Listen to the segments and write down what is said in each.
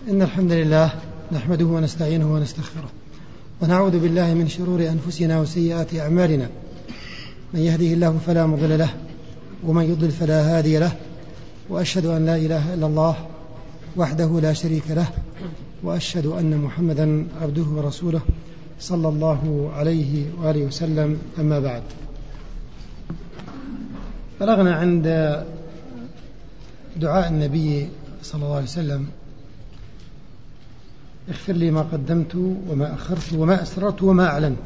إن الحمد لله نحمده ونستعينه ونستغفره ونعوذ بالله من شرور أنفسنا وسيئات أعمالنا. من يهده الله فلا مضل له ومن يضلل فلا هادي له، وأشهد أن لا إله إلا الله وحده لا شريك له، وأشهد أن محمدا عبده ورسوله صلى الله عليه وآله وسلم. أما بعد، بلغنا عند دعاء النبي صلى الله عليه وسلم: اغفر لي ما قدمت وما أخرت وما أسررت وما أعلنت.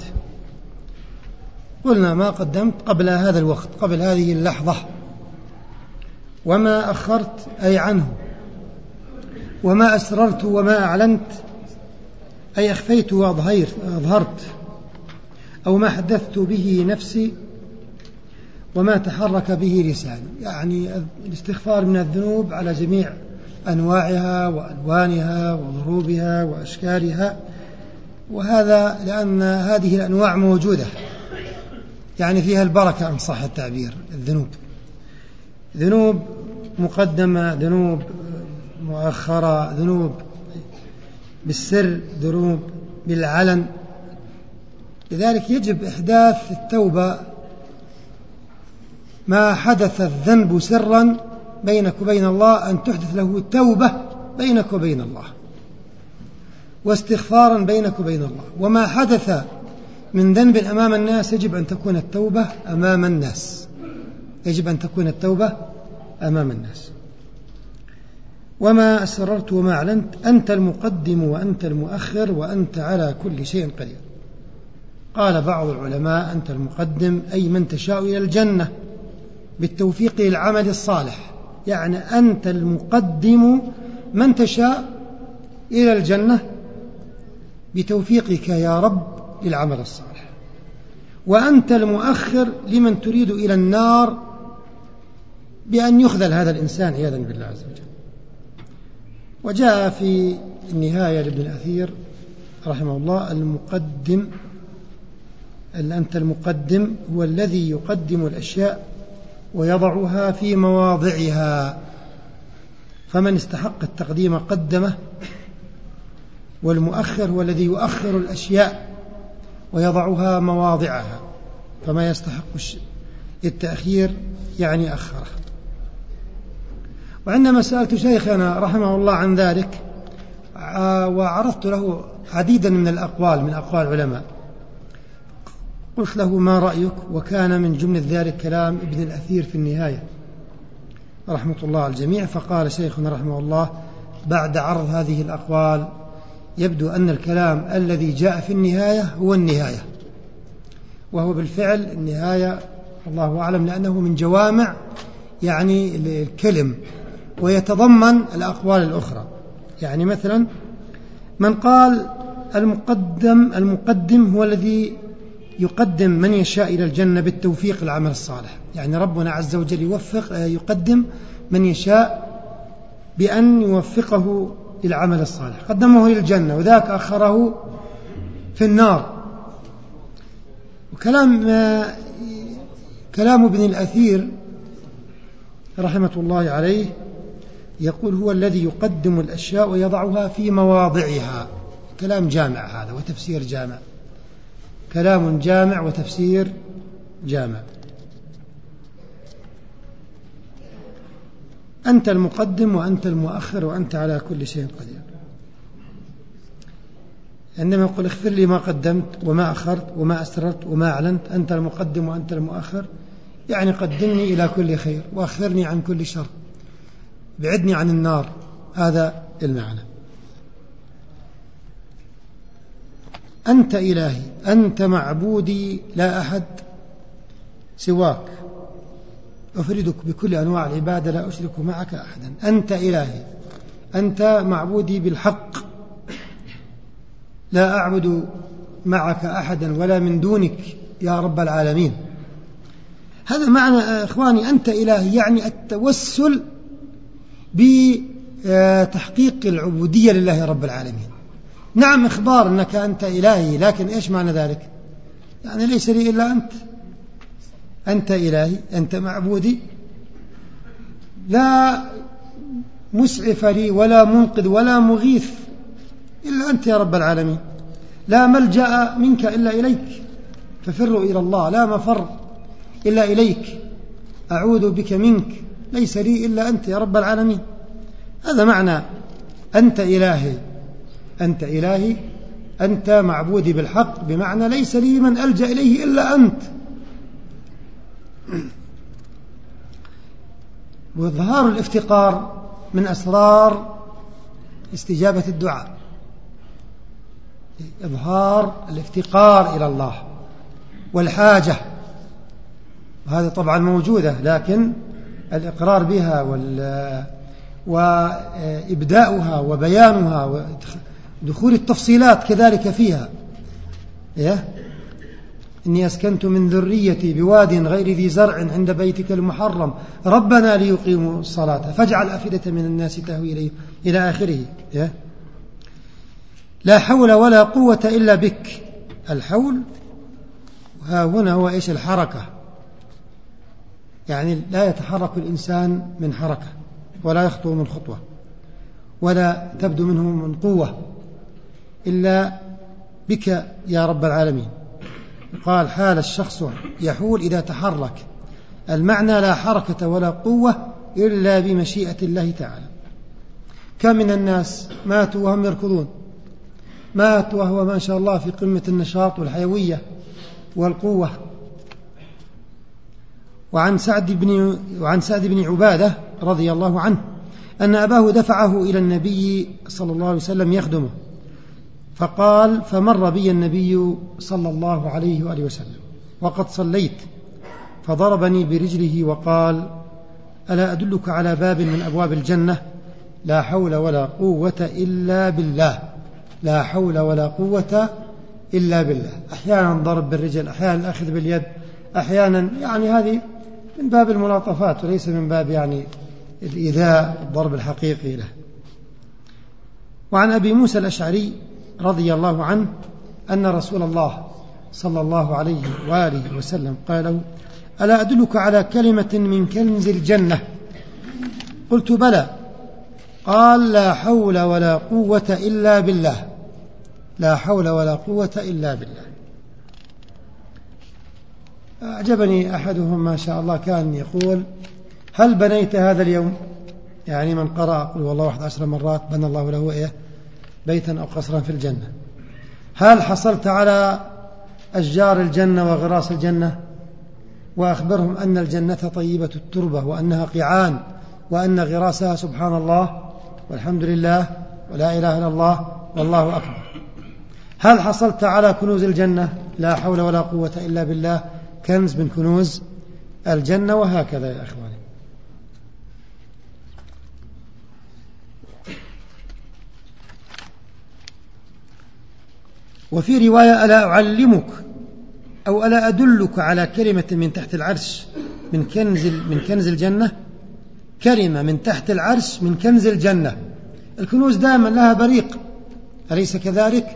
قلنا ما قدمت قبل هذا الوقت، قبل هذه اللحظة، وما أخرت أي عنه، وما أسررت وما أعلنت أي أخفيت وأظهرت، أو ما حدثت به نفسي وما تحرك به لساني. يعني الاستغفار من الذنوب على جميع أنواعها وألوانها وضروبها وأشكالها، وهذا لأن هذه الأنواع موجودة، يعني فيها البركة إن صح التعبير. الذنوب ذنوب مقدمة، ذنوب مؤخرة، ذنوب بالسر، ذنوب بالعلن. لذلك يجب إحداث التوبة ما حدث الذنب سرا بينك وبين الله، أن تحدث له توبة بينك وبين الله، واستغفارا بينك وبين الله. وما حدث من ذنب أمام الناس يجب أن تكون التوبة أمام الناس، يجب أن تكون التوبة أمام الناس. وما أسررت وما أعلنت، أنت المقدم وأنت المؤخر وأنت على كل شيء قدير. قال بعض العلماء: أنت المقدم أي من تشاء إلى الجنة بالتوفيق للعمل الصالح، يعني أنت المقدم من تشاء إلى الجنة بتوفيقك يا رب للعمل الصالح، وأنت المؤخر لمن تريد إلى النار بأن يخذل هذا الإنسان عياذا بالله عز وجل. وجاء في النهاية لابن الأثير رحمه الله: المقدم، أنت المقدم هو الذي يقدم الأشياء ويضعها في مواضعها، فمن استحق التقديم قدمه، والمؤخر هو الذي يؤخر الأشياء ويضعها مواضعها، فما يستحق التأخير يعني أخره. وعندما سألت شيخنا رحمه الله عن ذلك وعرضت له عديدا من الأقوال، من أقوال العلماء، قلت له: ما رأيك؟ وكان من جملة ذلك كلام ابن الأثير في النهاية رحمة الله على الجميع. فقال شيخنا رحمه الله بعد عرض هذه الأقوال: يبدو أن الكلام الذي جاء في النهاية هو النهاية، وهو بالفعل النهاية، الله أعلم، لأنه من جوامع يعني الكلم ويتضمن الأقوال الأخرى. يعني مثلا من قال المقدم هو الذي يقدم من يشاء إلى الجنة بالتوفيق العمل الصالح، يعني ربنا عز وجل يقدم من يشاء بأن يوفقه للعمل الصالح، قدمه إلى الجنة وذاك أخره في النار. وكلام ابن الأثير رحمة الله عليه يقول: هو الذي يقدم الأشياء ويضعها في مواضعها. كلام جامع هذا وتفسير جامع، كلام جامع وتفسير جامع. أنت المقدم وأنت المؤخر وأنت على كل شيء قدير. عندما يقول: اغفر لي ما قدمت وما أخرت وما أسررت وما أعلنت، أنت المقدم وأنت المؤخر، يعني قدمني إلى كل خير وأخرني عن كل شر، بعدني عن النار. هذا المعنى. أنت إلهي، أنت معبودي، لا أحد سواك، أفردك بكل أنواع العبادة، لا أشرك معك أحدا. أنت إلهي، أنت معبودي بالحق، لا أعبد معك أحدا ولا من دونك يا رب العالمين. هذا معنى إخواني أنت إلهي، يعني التوسل بتحقيق العبودية لله رب العالمين. نعم، إخبار أنك أنت إلهي، لكن إيش معنى ذلك؟ يعني ليس لي إلا أنت. أنت إلهي، أنت معبودي، لا مسعف لي ولا منقذ ولا مغيث إلا أنت يا رب العالمين، لا ملجأ منك إلا إليك، ففروا إلى الله، لا مفر إلا إليك، أعوذ بك منك، ليس لي إلا أنت يا رب العالمين. هذا معنى أنت إلهي، أنت إلهي، أنت معبودي بالحق، بمعنى ليس لي من ألجأ إليه إلا أنت. وإظهار الافتقار من أسرار استجابة الدعاء، إظهار الافتقار إلى الله والحاجة، وهذا طبعا موجودة، لكن الإقرار بها وإبداؤها وبيانها ودخول التفصيلات كذلك فيها. إني أسكنت من ذريتي بواد غير ذي زرع عند بيتك المحرم ربنا ليقيموا الصلاة فاجعل أفئدة من الناس تهوي إليه إلى آخره. لا حول ولا قوة إلا بك. الحول ها هنا هو إيش؟ الحركة، يعني لا يتحرك الإنسان من حركة، ولا يخطو من خطوة، ولا تبدو منه من قوة إلا بك يا رب العالمين. قال حال الشخص يحول إذا تحرك، المعنى لا حركة ولا قوة إلا بمشيئة الله تعالى. كم من الناس ماتوا وهم يركضون، مات وهو ما شاء الله في قمة النشاط والحيوية والقوة. وعن سعد بن عبادة رضي الله عنه أن أباه دفعه إلى النبي صلى الله عليه وسلم يخدمه، فقال فمر بي النبي صلى الله عليه وآله وسلم وقد صليت، فضربني برجله وقال ألا أدلك على باب من أبواب الجنة؟ لا حول ولا قوة إلا بالله، لا حول ولا قوة إلا بالله. أحيانا ضرب بالرجل، أحيانا الأخذ باليد، أحيانا يعني هذه من باب الملاطفات وليس من باب يعني الإيذاء الضرب الحقيقي له. وعن أبي موسى الأشعري رضي الله عنه أن رسول الله صلى الله عليه وآله وسلم قال له ألا أدلك على كلمة من كنز الجنة؟ قلت بلى. قال لا حول ولا قوة إلا بالله، لا حول ولا قوة إلا بالله. أعجبني أحدهم ما شاء الله كان يقول هل بنيت هذا اليوم؟ يعني من قرأ قل والله 11 مرات بنى الله له بيتا أو قصرا في الجنة. هل حصلت على أشجار الجنة وغراس الجنة؟ وأخبرهم أن الجنة طيبة التربة وأنها قيعان وأن غراسها سبحان الله والحمد لله ولا إله إلا الله والله أكبر. هل حصلت على كنوز الجنة؟ لا حول ولا قوة إلا بالله، كنز من كنوز الجنة. وهكذا يا أخواني. وفي رواية ألا أعلمك أو ألا أدلك على كلمة من تحت العرش من كنز الجنة؟ كلمة من تحت العرش من كنز الجنة. الكنوز دائما لها بريق، أليس كذلك؟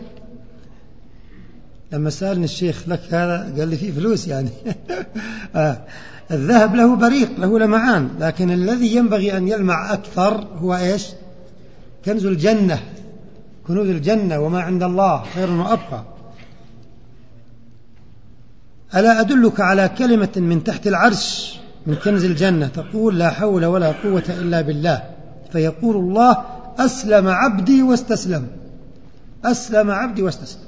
لما سألني الشيخ لك هذا قال لي فيه فلوس يعني الذهب له بريق، له لمعان، لكن الذي ينبغي أن يلمع أكثر هو إيش؟ كنز الجنة، كنوز الجنة وما عند الله خير وأبقى. ألا أدلك على كلمة من تحت العرش من كنز الجنة تقول لا حول ولا قوة إلا بالله، فيقول الله أسلم عبدي واستسلم، أسلم عبدي واستسلم.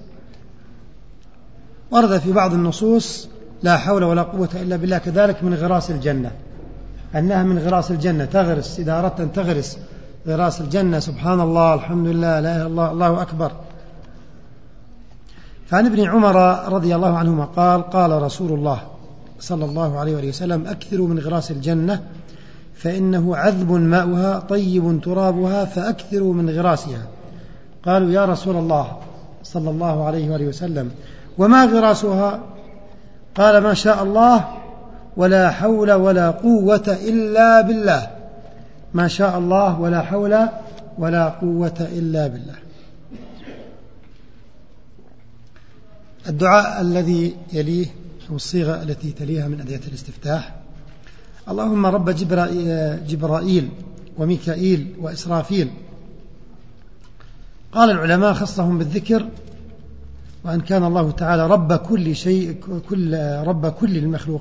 ورد في بعض النصوص لا حول ولا قوة إلا بالله كذلك من غراس الجنة، أنها من غراس الجنة، تغرس إدارة تغرس غراس الجنة، سبحان الله الحمد لله لا إله إلا الله الله أكبر. فعن ابن عمر رضي الله عنهما قال قال رسول الله صلى الله عليه وسلم أكثروا من غراس الجنة فإنه عذب ماؤها طيب ترابها فأكثروا من غراسها. قالوا يا رسول الله صلى الله عليه وسلم وما غراسها؟ قال ما شاء الله ولا حول ولا قوة إلا بالله، ما شاء الله ولا حول ولا قوة إلا بالله. الدعاء الذي يليه أو الصيغة التي تليها من أدعية الاستفتاح: اللهم رب جبرائيل وميكائيل وإسرافيل. قال العلماء خصهم بالذكر، وأن كان الله تعالى رب كل شيء، رب كل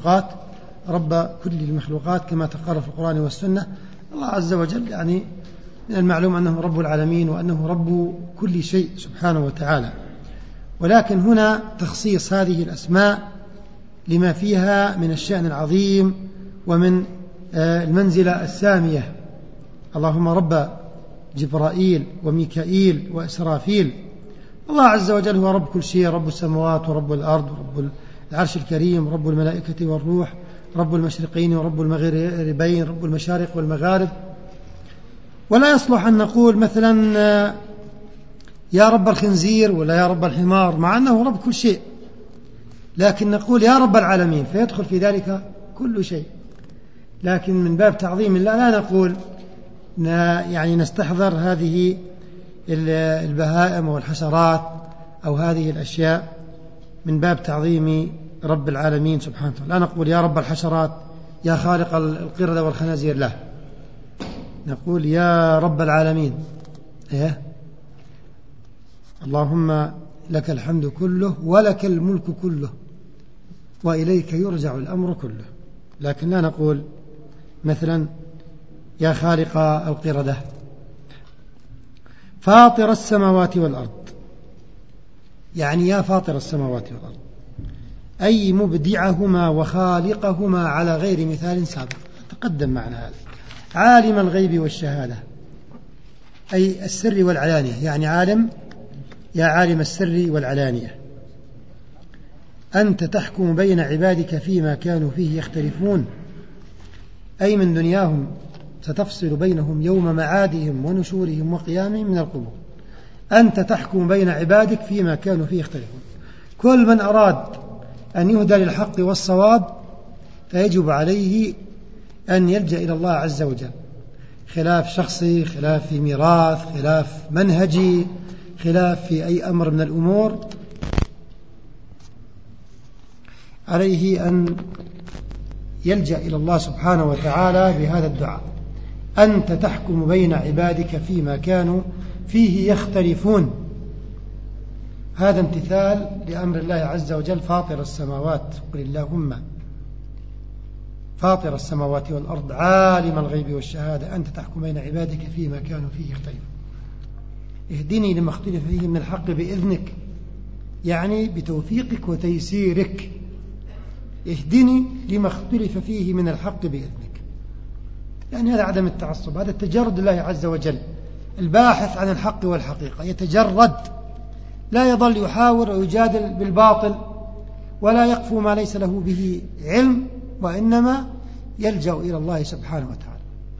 المخلوقات كما تقرر في القرآن والسنة. الله عز وجل يعني من المعلوم أنه رب العالمين وأنه رب كل شيء سبحانه وتعالى، ولكن هنا تخصيص هذه الأسماء لما فيها من الشأن العظيم ومن المنزلة السامية. اللهم رب جبرائيل وميكائيل وإسرافيل. الله عز وجل هو رب كل شيء، رب السماوات ورب الأرض ورب العرش الكريم، رب الملائكة والروح، رب المشرقين ورب المغربين، رب المشارق والمغارب. ولا يصلح أن نقول مثلا يا رب الخنزير ولا يا رب الحمار، مع أنه رب كل شيء، لكن نقول يا رب العالمين فيدخل في ذلك كل شيء. لكن من باب تعظيم الله لا نقول يعني نستحضر هذه البهائم والحشرات أو هذه الأشياء من باب تعظيم رب العالمين سبحانه وتعالى. لا نقول يا رب الحشرات، يا خالق القردة والخنازير، لا، نقول يا رب العالمين. اللهم لك الحمد كله ولك الملك كله وإليك يرجع الأمر كله. لكن لا نقول مثلا يا خالق القردة. فاطر السماوات والأرض، يعني يا فاطر السماوات والأرض، أي مبدعهما وخالقهما على غير مثال سابق، تقدم معنا هذا. عالم الغيب والشهادة، أي السر والعلانية، يعني يا عالم السر والعلانية. أنت تحكم بين عبادك فيما كانوا فيه يختلفون، أي من دنياهم ستفصل بينهم يوم معادهم ونشورهم وقيامهم من القبور. أنت تحكم بين عبادك فيما كانوا فيه يختلفون. كل من أراد أن يهدى للحق والصواب فيجب عليه أن يلجأ إلى الله عز وجل، خلاف شخصي، خلاف في ميراث، خلاف منهجي، خلاف في أي أمر من الأمور، عليه أن يلجأ إلى الله سبحانه وتعالى بهذا الدعاء. أنت تحكم بين عبادك فيما كانوا فيه يختلفون. هذا امتثال لأمر الله عز وجل فاطر السماوات، قل اللهم فاطر السماوات والأرض عالم الغيب والشهادة أنت تحكم بين عبادك فيما كانوا فيه يختلفون. اهدني لما اختلف فيه من الحق بإذنك، يعني بتوفيقك وتيسيرك. اهدني لما اختلف فيه من الحق بإذنك، يعني هذا عدم التعصب، هذا التجرد لله عز وجل، الباحث عن الحق والحقيقة، يتجرد، لا يظل يحاور ويجادل بالباطل ولا يقف ما ليس له به علم، وإنما يلجأ إلى الله سبحانه وتعالى.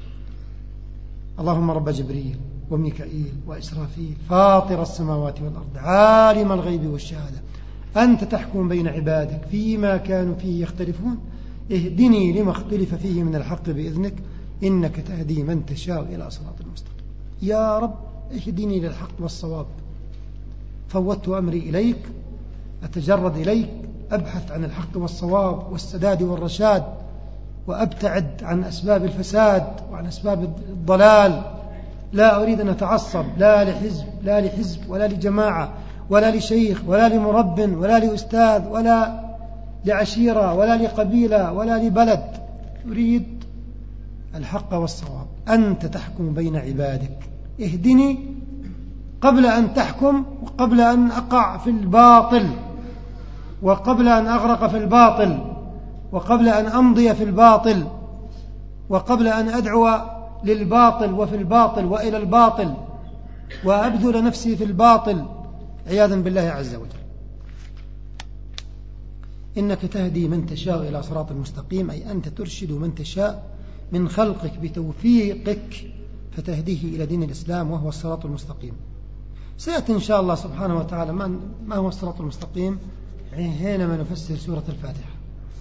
اللهم رب جبريل وميكائيل وإسرافيل فاطر السماوات والأرض عالم الغيب والشهادة أنت تحكم بين عبادك فيما كانوا فيه يختلفون اهدني لما اختلف فيه من الحق بإذنك إنك تهدي من تشاء إلى صراط المستقيم. يا رب اهدني للحق والصواب، فوضت أمري إليك، أتجرد إليك، أبحث عن الحق والصواب والسداد والرشاد، وأبتعد عن أسباب الفساد وعن أسباب الضلال. لا أريد أن أتعصب لا لحزب ولا لجماعة ولا لشيخ ولا لمرب ولا لأستاذ ولا لعشيرة ولا لقبيلة ولا لبلد، أريد الحق والصواب. أنت تحكم بين عبادك، اهدني قبل أن تحكم وقبل أن أقع في الباطل وقبل أن أغرق في الباطل وقبل أن أمضي في الباطل وقبل أن أدعو للباطل وفي الباطل وإلى الباطل وأبذل نفسي في الباطل عياذا بالله عز وجل. إنك تهدي من تشاء إلى صراط المستقيم، أي أنت ترشد من تشاء من خلقك بتوفيقك فتهديه إلى دين الإسلام وهو الصراط المستقيم. سيأتي إن شاء الله سبحانه وتعالى ما هو الصراط المستقيم حينما نفسر سورة الفاتحة.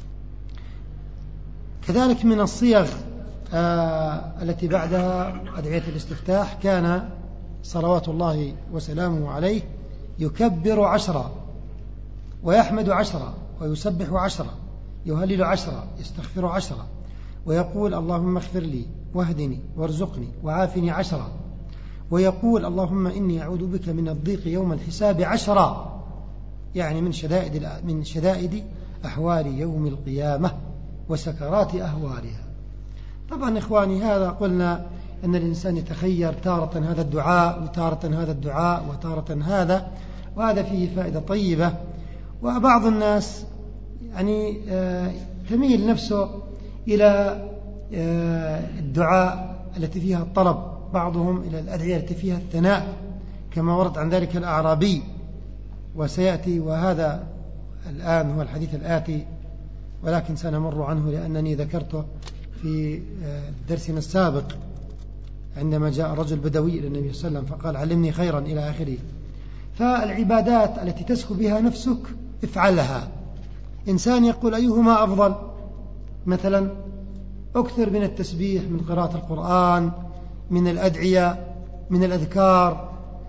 كذلك من الصيغ التي بعدها أدعية الاستفتاح كان صلوات الله وسلامه عليه يكبر 10 ويحمد 10 ويسبح 10 يهلل 10 يستغفر 10 ويقول اللهم اغفر لي واهدني وارزقني وعافني 10، ويقول اللهم إني أعوذ بك من الضيق يوم الحساب 10، يعني من شدائد أحوال يوم القيامة وسكرات أهوالها. طبعا إخواني، هذا قلنا أن الإنسان يتخير تارة هذا الدعاء وتارة هذا الدعاء وتارة هذا، وهذا فيه فائدة طيبة. وبعض الناس يعني تميل نفسه إلى الدعاء التي فيها الطلب، بعضهم إلى الأدعية التي فيها الثناء كما ورد عن ذلك الأعرابي، وسيأتي، وهذا الآن هو الحديث الآتي، ولكن سنمر عنه لأنني ذكرته في درسنا السابق عندما جاء رجل بدوي إلى النبي صلى الله عليه وسلم فقال علمني خيرا إلى آخره. فالعبادات التي تسكو بها نفسك افعلها. إنسان يقول أيهما أفضل؟ مثلا أكثر من التسبيح، من قراءة القرآن، من الأدعية، من الأذكار،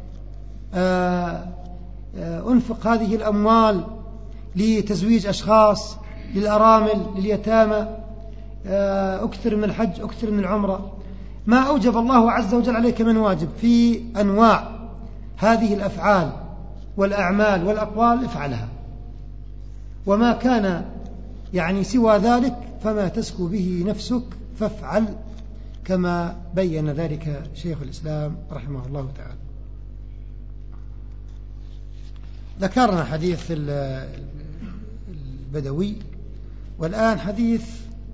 أنفق هذه الأموال لتزويج أشخاص، للأرامل، لليتامى، أكثر من الحج، أكثر من العمرة. ما أوجب الله عز وجل عليك من واجب في أنواع هذه الأفعال والأعمال والأقوال افعلها، وما كان يعني سوى ذلك فما تسكو به نفسك فافعل، كما بين ذلك شيخ الإسلام رحمه الله تعالى. ذكرنا حديث البدوي، والآن حديث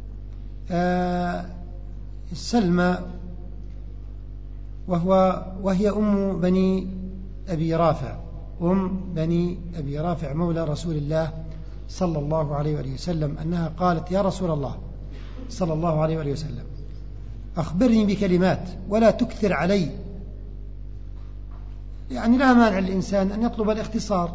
سلمى، وهي أم بني أبي رافع، مولى رسول الله صلى الله عليه وآله وسلم، أنها قالت يا رسول الله صلى الله عليه وآله وسلم أخبرني بكلمات ولا تكثر علي. يعني لا مانع للإنسان أن يطلب الاختصار،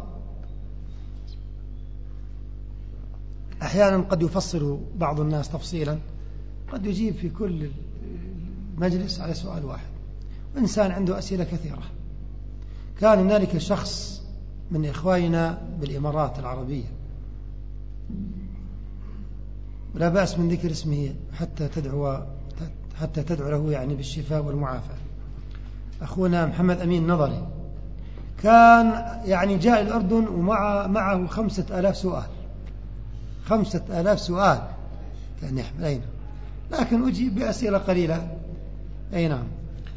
أحيانا قد يفصل بعض الناس تفصيلا، قد يجيب في كل مجلس على سؤال واحد، وإنسان عنده أسئلة كثيرة. كان هنالك شخص من إخواننا بالإمارات العربية، لا بأس من ذكر اسمه حتى تدعو له يعني بالشفاء والمعافاة، أخونا محمد أمين نظري، كان يعني جاء الأردن ومعه 5000 سؤال، 5000 سؤال كان يحمل، أين لكن أجيب بأسئلة قليلة، أي نعم.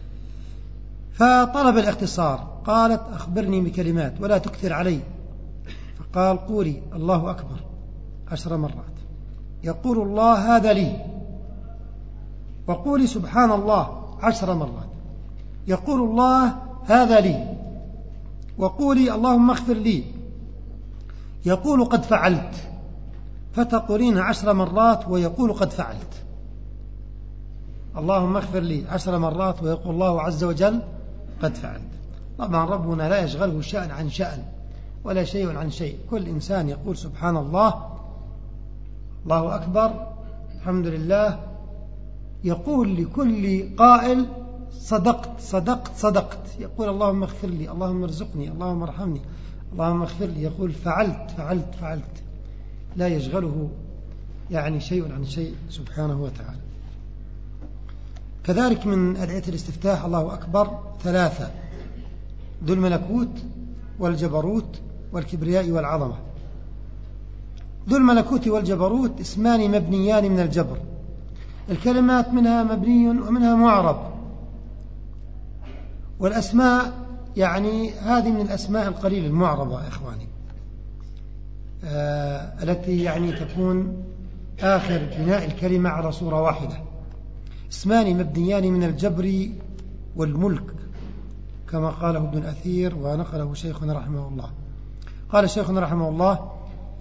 فطلب الاختصار، قالت أخبرني بكلمات ولا تكثر علي، فقال قولي الله أكبر 10 مرات، يقول الله هذا لي، وقولي سبحان الله 10 مرات، يقول الله هذا لي، وقولي اللهم اغفر لي، يقول قد فعلت، فتقولين 10 مرات ويقول قد فعلت. اللهم اغفر لي 10 مرات ويقول الله عز وجل قد فعلت. طبعا ربنا لا يشغله شأن عن شأن ولا شيء عن شيء، كل إنسان يقول سبحان الله، الله أكبر، الحمد لله، يقول لكل قائل صدقت صدقت صدقت، يقول اللهم اغفر لي، اللهم ارزقني، اللهم ارحمني، اللهم اغفر لي، يقول فعلت فعلت فعلت، لا يشغله يعني شيء عن شيء سبحانه وتعالى. كذلك من أدعية الاستفتاح الله أكبر 3، ذو الملكوت والجبروت والكبرياء والعظمة. ذو الملكوت والجبروت اسمان مبنيان من الجبر، الكلمات منها مبني ومنها معرب، والأسماء يعني هذه من الأسماء القليلة المعربة إخواني، التي يعني تكون آخر بناء الكلمة على صورة واحدة. اسمان مبنيان من الجبر والملك كما قاله ابن الأثير ونقله شيخنا رحمه الله. قال شيخنا رحمه الله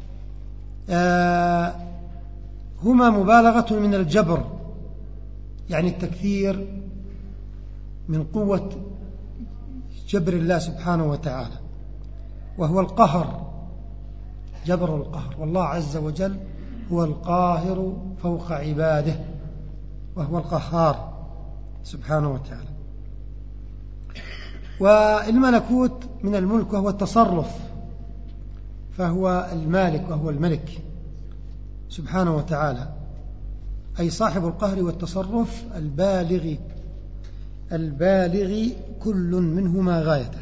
هما مبالغة من الجبر، يعني التكثير من قوة جبر الله سبحانه وتعالى، وهو القهر، جبر القهر، والله عز وجل هو القاهر فوق عباده، وهو القهار سبحانه وتعالى. والملكوت من الملك وهو التصرف، فهو المالك وهو الملك سبحانه وتعالى. أي صاحب القهر والتصرف البالغ كل منهما غايته.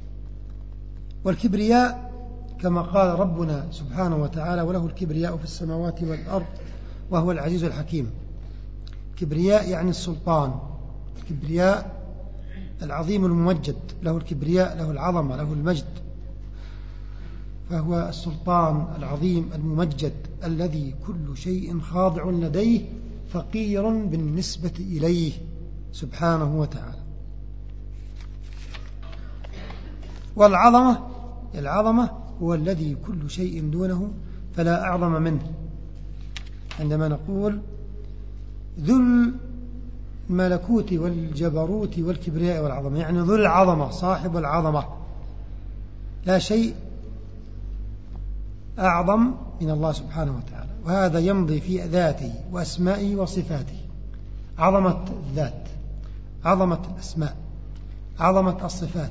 والكبرياء كما قال ربنا سبحانه وتعالى: وله الكبرياء في السماوات والأرض وهو العزيز الحكيم. كبرياء يعني السلطان، الكبرياء العظيم الممجد، له الكبرياء، له العظمة، له المجد، فهو السلطان العظيم الممجد الذي كل شيء خاضع لديه فقير بالنسبة إليه سبحانه وتعالى. والعظمة هو الذي كل شيء دونه فلا أعظم منه. عندما نقول ذو الملكوت والجبروت والكبرياء والعظمة، يعني ذو العظمة، صاحب العظمة، لا شيء أعظم من الله سبحانه وتعالى. وهذا يمضي في ذاته وأسمائه وصفاته: عظمة الذات، عظمة الأسماء، عظمة الصفات.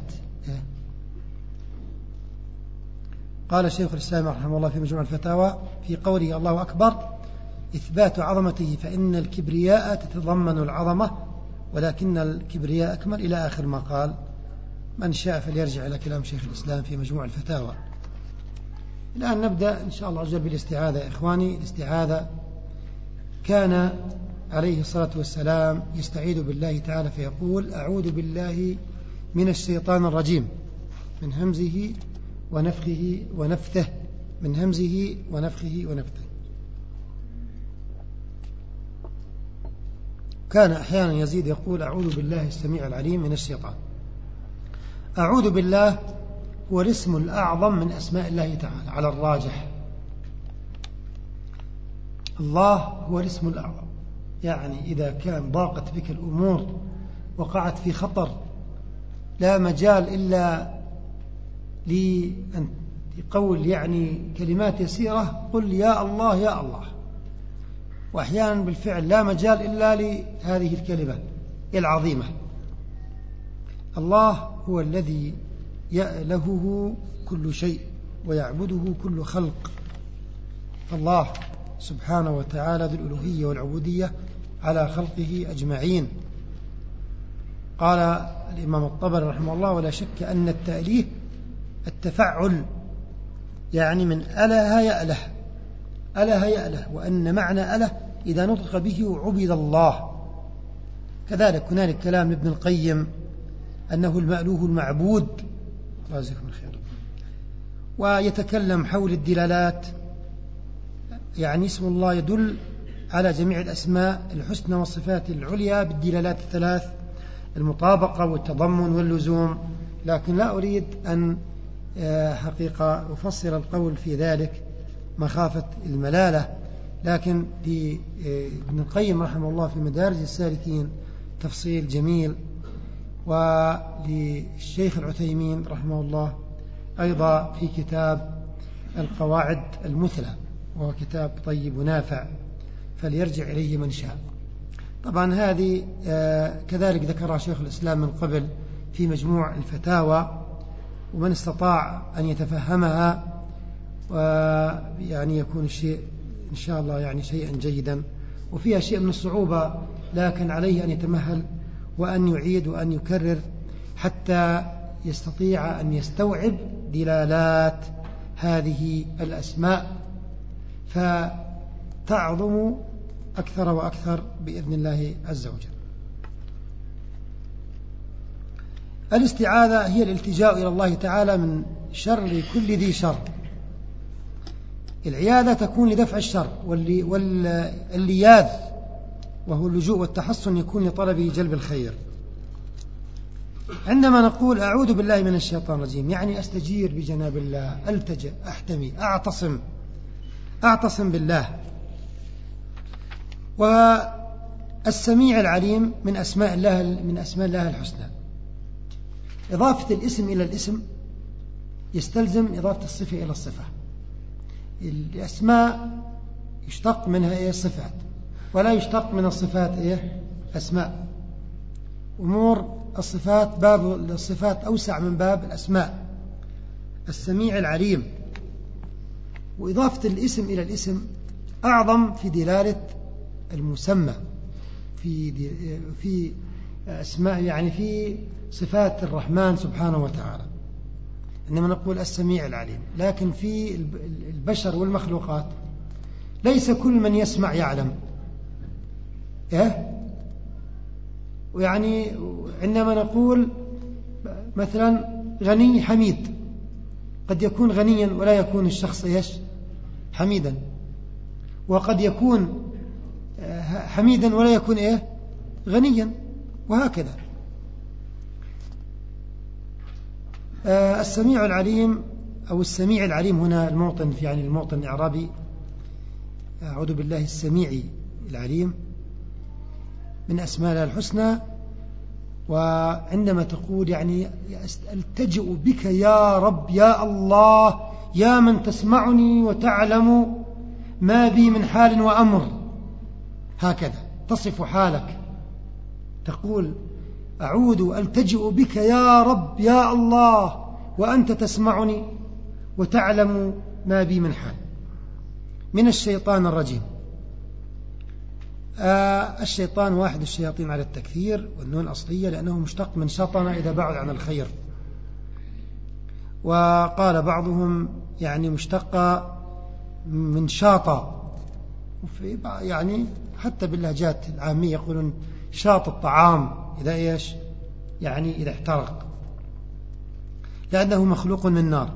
قال شيخ الإسلام رحمه الله في مجموع الفتاوى في قوله: الله أكبر إثبات عظمته، فإن الكبرياء تتضمن العظمة ولكن الكبرياء أكمل، إلى آخر ما قال. من شاء فليرجع إلى كلام شيخ الإسلام في مجموع الفتاوى. الآن نبدأ إن شاء الله عز وجل بالاستعاذة. يا إخواني، الاستعاذة كان عليه الصلاة والسلام يستعيذ بالله تعالى فيقول: أعوذ بالله من الشيطان الرجيم، من همزه ونفخه ونفثه، من همزه ونفخه ونفثه. كان أحيانا يزيد يقول: أعوذ بالله السميع العليم من الشيطان. أعوذ بالله هو الاسم الأعظم من أسماء الله تعالى على الراجح. الله هو الاسم الأعظم، يعني إذا كان ضاقت بك الأمور، وقعت في خطر، لا مجال إلا لأن يقول يعني كلمات يسيرة: قل يا الله يا الله. وأحيانا بالفعل لا مجال إلا لهذه الكلمة العظيمة. الله هو الذي يألهه كل شيء ويعبده كل خلق. الله سبحانه وتعالى ذو الألوهية والعبودية على خلقه أجمعين. قال الإمام الطبري رحمه الله: ولا شك أن التأليه التفعل، يعني من أله يأله، أله يأله، وأن معنى أله إذا نطق به عبد الله. كذلك هنالك كلام ابن القيم أنه المألوه المعبود، الله يجزاكم الخير. ويتكلم حول الدلالات، يعني اسم الله يدل على جميع الأسماء الحسنى والصفات العليا بالدلالات الثلاث: المطابقة والتضمن واللزوم. لكن لا أريد أن حقيقة أفصل القول في ذلك مخافة الملالة، لكن لابن القيم رحمه الله في مدارج السالكين تفصيل جميل، وللشيخ العثيمين رحمه الله أيضا في كتاب القواعد المثلى، وهو كتاب طيب ونافع، فليرجع إليه من شاء. طبعا هذه كذلك ذكرها شيخ الإسلام من قبل في مجموع الفتاوى، ومن استطاع أن يتفهمها ويعني يكون الشيء إن شاء الله يعني شيئا جيدا. وفيها شيء من الصعوبة، لكن عليه أن يتمهل وأن يعيد وأن يكرر حتى يستطيع أن يستوعب دلالات هذه الأسماء، فتعظم أكثر وأكثر بإذن الله عز وجل. الاستعاذة هي الالتجاء إلى الله تعالى من شر كل ذي شر. العياذة تكون لدفع الشر، واللياذ وهو اللجوء والتحصن يكون لطلب جلب الخير. عندما نقول أعوذ بالله من الشيطان الرجيم، يعني أستجير بجناب الله، ألتجأ، أحتمي، أعتصم بالله. والسميع العليم من أسماء الله الحسنى. إضافة الاسم إلى الاسم يستلزم إضافة الصفة إلى الصفة. الأسماء يشتق منها صفات، ولا يشتق من الصفات أسماء. أمور الصفات، باب الصفات أوسع من باب الأسماء. السميع العليم، وإضافة الاسم إلى الاسم أعظم في دلالة المسمى في أسماء، يعني في صفات الرحمن سبحانه وتعالى، إنما نقول السميع العليم. لكن في البشر والمخلوقات ليس كل من يسمع يعلم. يعني عندما نقول مثلا غني حميد، قد يكون غنيا ولا يكون الشخص حميدا، وقد يكون حميدا ولا يكون غنيا، وهكذا. السميع العليم أو السميع العليم هنا الموطن، يعني الموطن الإعرابي، أعوذ بالله السميع العليم من أسماء الله الحسنى. وعندما تقول يعني ألتجئ بك يا رب يا الله يا من تسمعني وتعلم ما بي من حال وأمر، هكذا تصف حالك، تقول ألتجئ بك يا رب يا الله وأنت تسمعني وتعلم ما بي من حال. من الشيطان الرجيم. الشيطان واحد الشياطين على التكثير، والنون أصلية لأنه مشتق من شطن إذا بعد عن الخير. وقال بعضهم يعني مشتق من شاطة، يعني حتى باللهجات العامية يقولون شاط الطعام إذا يعني إذا احترق، لأنه مخلوق من نار.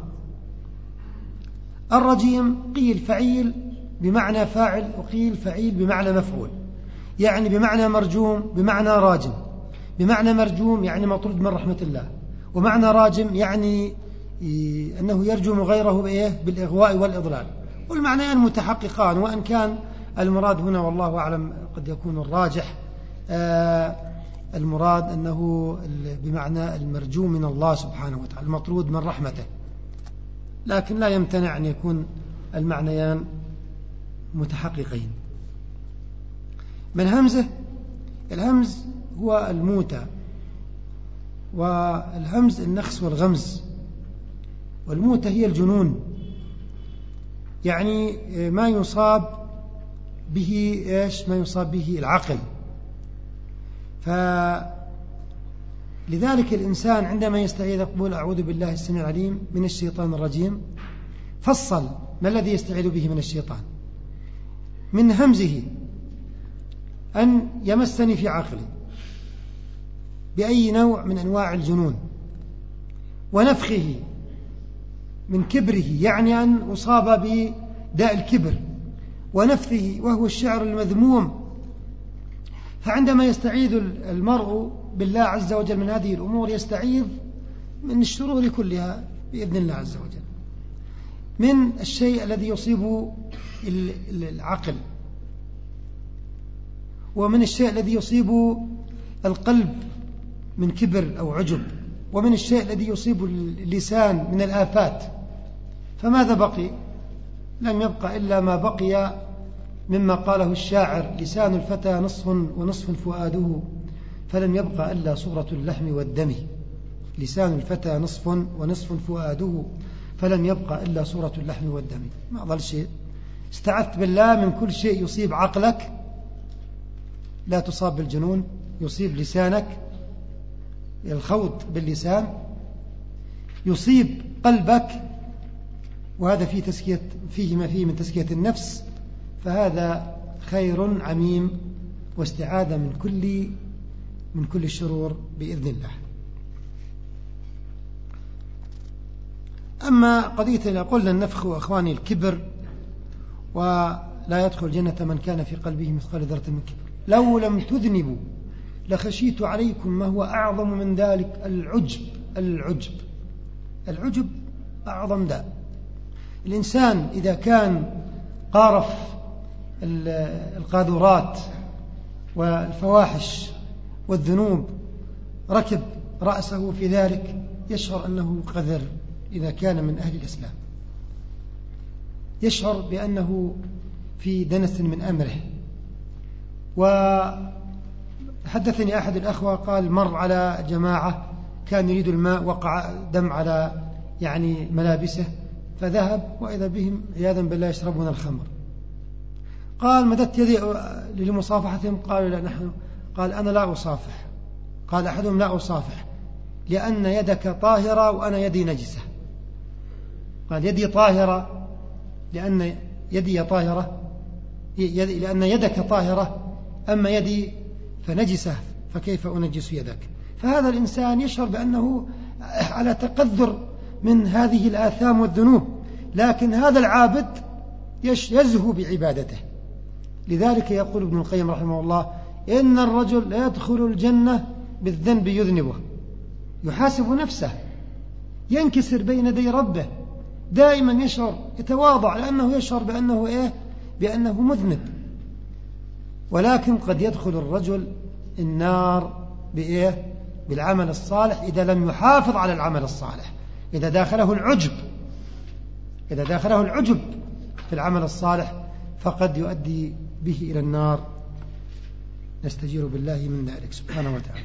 الرجيم قيل فعيل بمعنى فاعل، وقيل فعيل بمعنى مفعول، يعني بمعنى مرجوم بمعنى راجم. بمعنى مرجوم يعني مطرود من رحمة الله، ومعنى راجم يعني أنه يرجم غيره بالإغواء والإضلال، والمعنيان متحققان، وأن كان المراد هنا والله أعلم قد يكون الراجح المراد أنه بمعنى المرجوم من الله سبحانه وتعالى، المطرود من رحمته، لكن لا يمتنع أن يكون المعنيان متحققين. من همزة، الهمز هو الموتى، والهمز النخس والغمز، والموتى هي الجنون، يعني ما يصاب به ما يصاب به العقل. فلذلك الإنسان عندما يستعيذ يقول أعوذ بالله السميع العليم من الشيطان الرجيم، فصل ما الذي يستعيذ به من الشيطان. من همزه أن يمسني في عقلي بأي نوع من أنواع الجنون، ونفخه من كبره، يعني أن أصاب بداء الكبر، ونفثه وهو الشعر المذموم. فعندما يستعيذ المرء بالله عز وجل من هذه الأمور يستعيذ من الشرور كلها بإذن الله عز وجل، من الشيء الذي يصيب العقل، ومن الشيء الذي يصيب القلب من كبر أو عجب، ومن الشيء الذي يصيب اللسان من الآفات. فماذا بقي؟ لم يبقى إلا ما بقي مما قاله الشاعر: لسان الفتى نصف ونصف فؤاده، فلم يبقى إلا صورة اللحم والدم. لسان الفتى نصف ونصف فؤاده، فلم يبقى إلا صورة اللحم والدم. ما ظل شيء. استعذت بالله من كل شيء يصيب عقلك، لا تصاب بالجنون، يصيب لسانك، الخوض باللسان، يصيب قلبك، وهذا فيه ما فيه من تزكية النفس، فهذا خير عميم واستعاذة من كل الشرور بإذن الله. أما قضية اللي قلنا النفخ وأخواني الكبر، ولا يدخل الجنة من كان في قلبه مثقال ذرة من كبر. لو لم تذنبوا لخشيت عليكم ما هو أعظم من ذلك: العجب أعظم داء. الإنسان إذا كان قارف القاذورات والفواحش والذنوب ركب رأسه في ذلك، يشعر أنه قذر. إذا كان من أهل الإسلام يشعر بأنه في دنس من أمره. وحدثني أحد الأخوة قال مر على جماعة كان يريد الماء، وقع دم على ملابسه، فذهب وإذا بهم عياذا بالله يشربون الخمر. قال مددت يدي لمصافحتهم، قالوا لا نحن. قال أنا لا أصافح. قال أحدهم لا أصافح لأن يدك طاهرة وأنا يدي نجسة. قال يدي طاهرة لأن يدي طاهرة، لأن يدك طاهرة، أما يدي فنجسة فكيف أنجس يدك؟ فهذا الإنسان يشعر بأنه على تقدر من هذه الآثام والذنوب، لكن هذا العابد يزهو بعبادته. لذلك يقول ابن القيم رحمه الله: إن الرجل لا يدخل الجنة بالذنب يذنبه، يحاسب نفسه، ينكسر بين يدي ربه، دائما يشعر، يتواضع، لأنه يشعر بأنه مذنب. ولكن قد يدخل الرجل النار بالعمل الصالح إذا لم يحافظ على العمل الصالح، إذا داخله العجب في العمل الصالح فقد يؤدي به إلى النار. نستجير بالله من ذلك سبحانه وتعالى.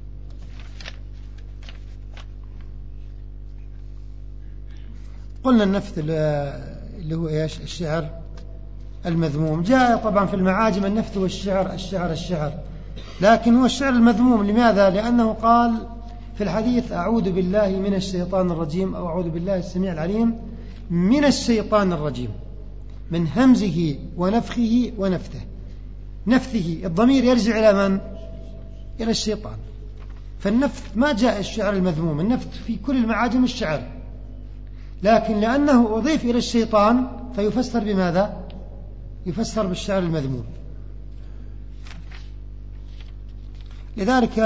قلنا النفث اللي هو الشعر المذموم. جاء طبعا في المعاجم النفث والشعر، لكن هو الشعر المذموم. لماذا؟ لأنه قال في الحديث: أعوذ بالله من الشيطان الرجيم، أو أعوذ بالله السميع العليم من الشيطان الرجيم، من همزه ونفخه ونفثه. نفثه الضمير يرجع إلى من؟ إلى الشيطان. فالنفث ما جاء الشعر المذموم، النفث في كل المعاجم الشعر، لكن لأنه أضيف إلى الشيطان فيفسر بماذا؟ يفسر بالشعر المذموم. لذلك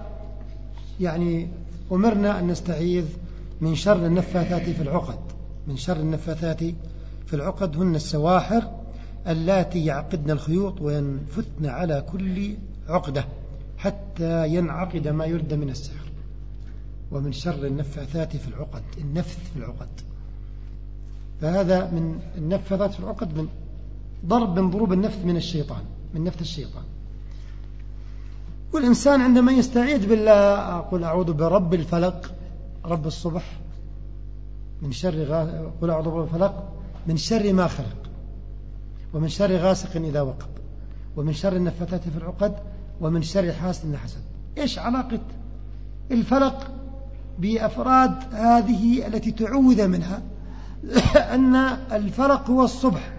أمرنا أن نستعيذ من شر النفاثات في العقد. من شر النفاثات في العقد هن السواحر اللاتي يعقدن الخيوط وينفثن على كل عقدة حتى ينعقد ما يرد من السحر. ومن شر النفاثات في العقد، النفث في العقد، فهذا من النفاثات في العقد، من ضرب من ضروب النفث من الشيطان، من نفث الشيطان. والإنسان عندما يستعيذ بالله أقول أعوذ برب الفلق، رب الصبح، من شر قل أعوذ برب الفلق من شر ما خلق، ومن شر غاسق إذا وقب، ومن شر النفاثات في العقد، ومن شر حاسد إذا حسد. إيش علاقة الفلق بأفراد هذه التي تعوذ منها؟ أن الفلق هو الصبح،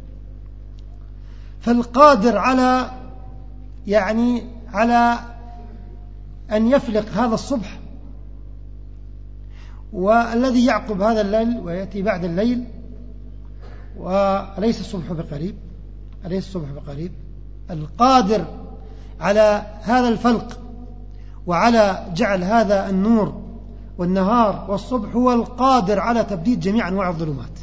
فالقادر على على أن يفلق هذا الصبح، والذي يعقب هذا الليل ويأتي بعد الليل، وليس الصبح بقريب، أليس الصبح بقريب. القادر على هذا الفلق وعلى جعل هذا النور والنهار والصبح هو القادر على تبديد جميع أنواع الظلمات،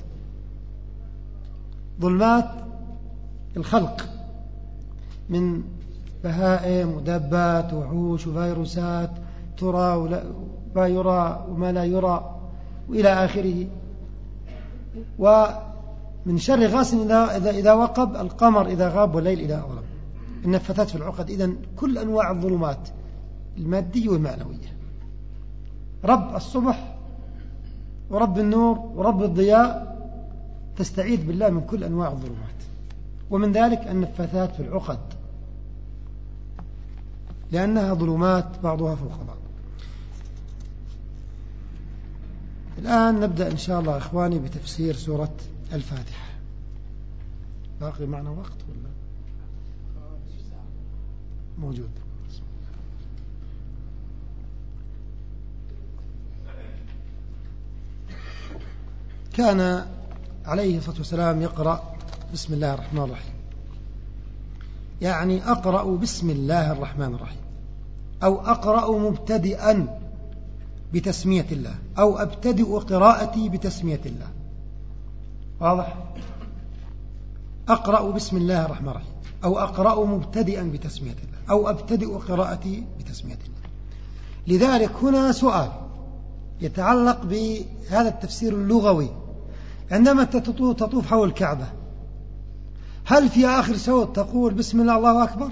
ظلمات الخلق من بهائم ودابات ووحوش وفيروسات ترى وما يرى وما لا يرى وإلى آخره. ومن شر غاس إذا وقب، القمر إذا غاب والليل إذا أظلم. النفاثات في العقد إذن كل أنواع الظلمات المادية والمعنوية. رب الصبح ورب النور ورب الضياء، تستعيذ بالله من كل أنواع الظلمات. ومن ذلك النفاثات في العقد، لأنها ظلمات بعضها فوق بعض. الآن نبدأ إن شاء الله إخواني بتفسير سورة الفاتحة. باقي معنا وقت ولا موجود؟ كان عليه الصلاة والسلام يقرأ بسم الله الرحمن الرحيم، يعني أقرأ بسم الله الرحمن الرحيم، أو أقرأ مبتدئا بتسمية الله، أو أبتدئ قراءتي بتسمية الله. واضح؟ أقرأ بسم الله الرحمن الرحيم، أو أقرأ مبتدئا بتسمية الله، أو أبتدئ قراءتي بتسمية الله. لذلك هنا سؤال يتعلق بهذا التفسير اللغوي. عندما تطوف حول الكعبة، هل في آخر صوت تقول بسم الله الله أكبر؟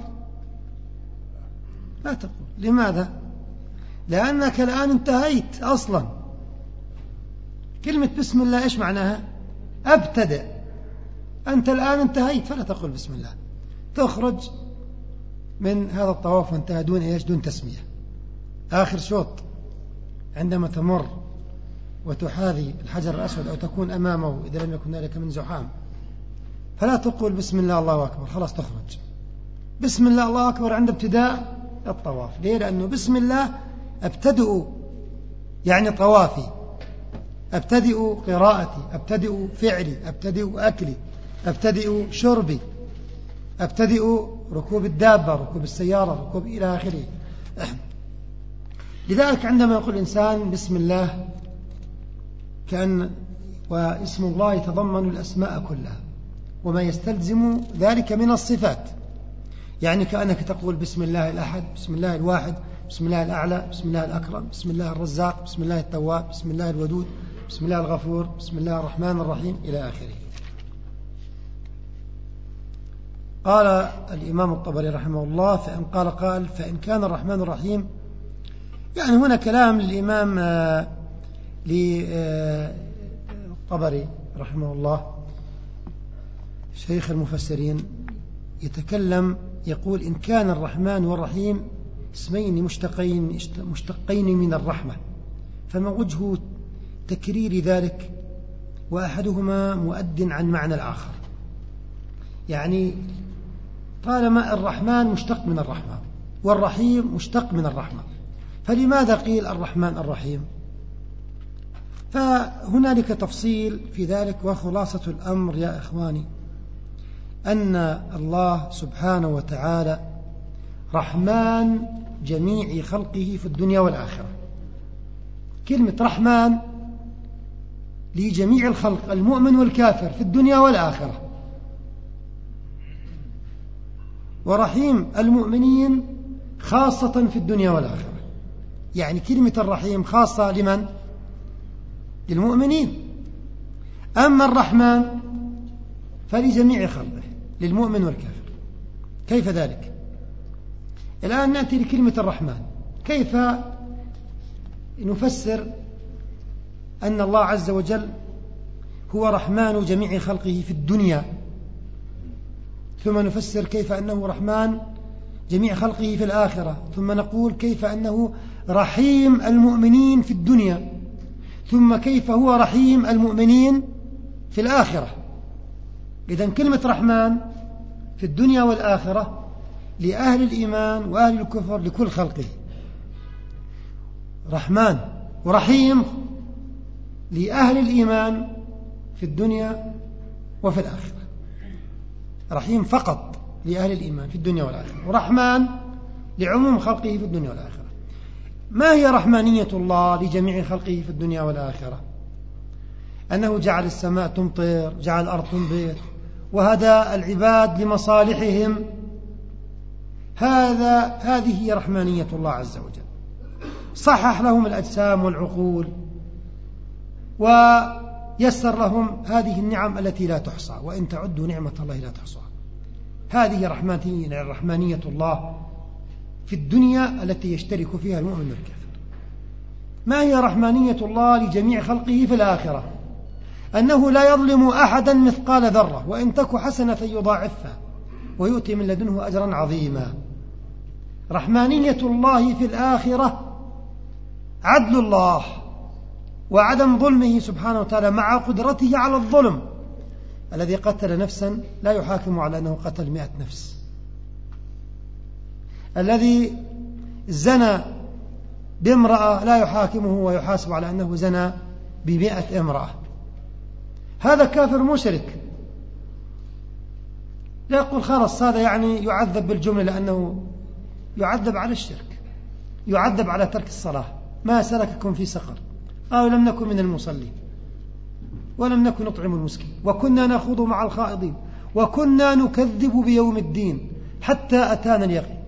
لا تقول. لماذا؟ لأنك الآن انتهيت أنت الآن انتهيت فلا تقول بسم الله، تخرج من هذا الطواف وانتهى دون إيش؟ دون تسمية. آخر شوط عندما تمر وتحاذي الحجر الأسود أو تكون أمامه إذا لم يكن ذلك من زحام، فلا تقول بسم الله الله أكبر، خلاص تخرج. بسم الله الله أكبر عند ابتداء الطواف. ليه؟ لأنه بسم الله أبتدئ يعني طوافي، أبتدئ قراءتي، أبتدئ فعلي، أبتدئ أكلي، أبتدئ شربي، أبتدئ ركوب الدابة، ركوب السيارة، ركوب إلى آخره. لذلك عندما يقول الإنسان بسم الله كأن واسم الله يتضمن الأسماء كلها وما يستلزم ذلك من الصفات، يعني كأنك تقول بسم الله الأحد، بسم الله الواحد، بسم الله الأعلى، بسم الله الأكرم، بسم الله الرزاق، بسم الله التواب، بسم الله الودود، بسم الله الغفور، بسم الله الرحمن الرحيم إلى آخره. قال الإمام الطبري رحمه الله: فإن قال قال فإن كان الرحمن الرحيم، يعني هنا كلام للإمام للطبري رحمه الله شيخ المفسرين، يتكلم يقول: إن كان الرحمن والرحيم اسمين مشتقين من الرحمة، فما وجه تكرير ذلك وأحدهما مؤد عن معنى الآخر؟ يعني طالما الرحمن مشتق من الرحمة والرحيم مشتق من الرحمة، فلماذا قيل الرحمن الرحيم؟ فهنالك تفصيل في ذلك، وخلاصة الأمر يا إخواني أن الله سبحانه وتعالى رحمن جميع خلقه في الدنيا والآخرة. كلمة رحمن لجميع الخلق المؤمن والكافر في الدنيا والآخرة، ورحيم المؤمنين خاصة في الدنيا والآخرة. يعني كلمة الرحيم خاصة لمن؟ للمؤمنين. أما الرحمن فلجميع خلقه، للمؤمن والكافر. كيف ذلك؟ الآن نأتي لكلمة الرحمن. كيف نفسر أن الله عز وجل هو رحمن جميع خلقه في الدنيا، ثم نفسر كيف أنه رحمن جميع خلقه في الآخرة، ثم نقول كيف أنه رحيم المؤمنين في الدنيا، ثم كيف هو رحيم المؤمنين في الآخرة؟ إذن كلمة رحمن في الدنيا والآخرة لأهل الإيمان وأهل الكفر، لكل خلقه. رحمن ورحيم لأهل الإيمان في الدنيا وفي الآخرة. رحيم فقط لأهل الإيمان في الدنيا والآخرة، ورحمن لعموم خلقه في الدنيا والآخرة. ما هي رحمانية الله لجميع خلقه في الدنيا والآخرة؟ أنه جعل السماء تمطر، جعل الأرض تنبت، وهدى العباد لمصالحهم. هذه هي رحمانية الله عز وجل. صحح لهم الأجسام والعقول، ويسر لهم هذه النعم التي لا تحصى، وإن تعدوا نعمة الله لا تحصى. هذه رحمانية الله في الدنيا التي يشترك فيها المؤمن والكافر. ما هي رحمانية الله لجميع خلقه في الآخرة؟ أنه لا يظلم أحدا مثقال ذرة، وإن تك حسنة يضاعفها ويؤتي من لدنه أجرا عظيما. رحمانية الله في الآخرة عدل الله وعدم ظلمه سبحانه وتعالى، مع قدرته على الظلم. الذي قتل نفسا لا يحاكم على أنه قتل 100 نفس. الذي زنى بامرأة لا يحاكمه ويحاسب على أنه زنى ب100 امرأة. هذا كافر مشرك، لا يقول خلاص هذا يعني يعذب بالجملة، لأنه يعذب على الشرك، يعذب على ترك الصلاة. ما سلككم في سقر؟ قالوا لم نكن من المصلين ولم نكن نطعم المسكين وكنا نخوض مع الخائضين وكنا نكذب بيوم الدين حتى أتانا اليقين.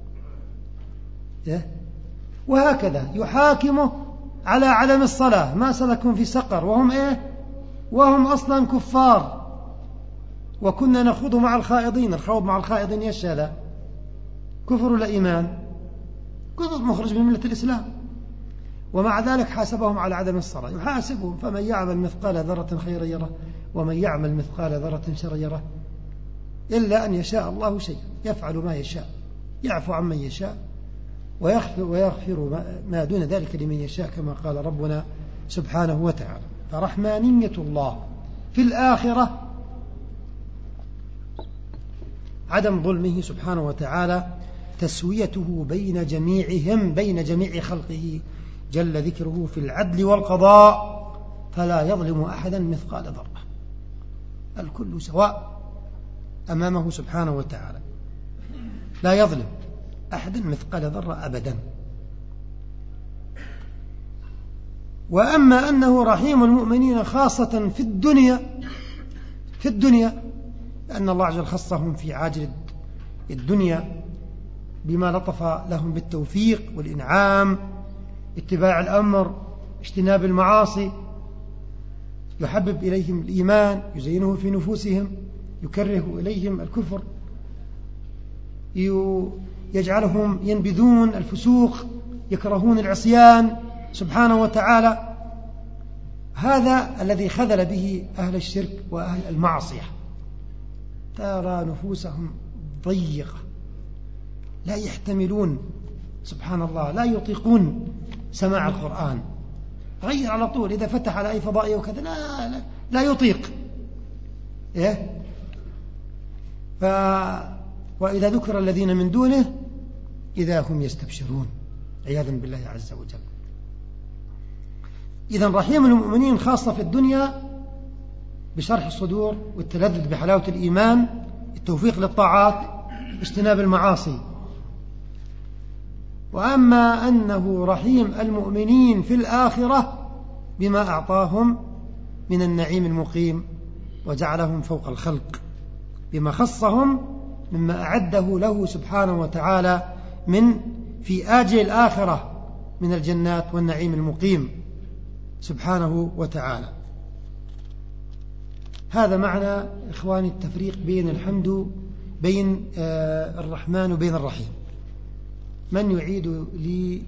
وهكذا يحاكمه على عدم الصلاة. ما سلككم في سقر؟ وهم أصلا كفار. وكنا نخوض مع الخائضين. الخوض مع الخائضين ايش هذا؟ كفر ولا إيمان؟ كفر مخرج من ملة الإسلام. ومع ذلك حاسبهم على عدم الصلاة. يحاسبهم: فمن يعمل مثقال ذرة خيرا يره ومن يعمل مثقال ذرة شرا يره، إلا أن يشاء الله شيئا، يفعل ما يشاء، يعفو عمن يشاء ويغفر ما دون ذلك لمن يشاء، كما قال ربنا سبحانه وتعالى. فرحمانية الله في الآخرة عدم ظلمه سبحانه وتعالى، تسويته بين جميعهم، بين جميع خلقه جل ذكره في العدل والقضاء، فلا يظلم أحدا مثقال ذرة، الكل سواء أمامه سبحانه وتعالى، لا يظلم أحدا مثقال ذرة أبدا. وأما أنه رحيم المؤمنين خاصة في الدنيا لأن الله عز وجل خصهم في عاجل الدنيا بما لطف لهم بالتوفيق والإنعام، اتباع الأمر، اجتناب المعاصي، يحبب إليهم الإيمان، يزينه في نفوسهم، يكره إليهم الكفر، يجعلهم ينبذون الفسوق، يكرهون العصيان سبحانه وتعالى. هذا الذي خذل به أهل الشرك وأهل المعصية، ترى نفوسهم ضيقة، لا يحتملون سبحان الله، لا يطيقون سماع القرآن، غير على طول إذا فتح على أي فضائية وكذا لا يطيق وإذا ذكر الذين من دونه إذا هم يستبشرون، عياذا بالله عز وجل. إذن رحيم المؤمنين خاصة في الدنيا بشرح الصدور والتلذذ بحلاوة الإيمان، التوفيق للطاعات، اجتناب المعاصي. وأما أنه رحيم المؤمنين في الآخرة بما أعطاهم من النعيم المقيم وجعلهم فوق الخلق، بما خصهم مما أعده له سبحانه وتعالى من في آجل الآخرة من الجنات والنعيم المقيم سبحانه وتعالى. هذا معنى إخواني التفريق بين الحمد بين الرحمن وبين الرحيم. من يعيد لي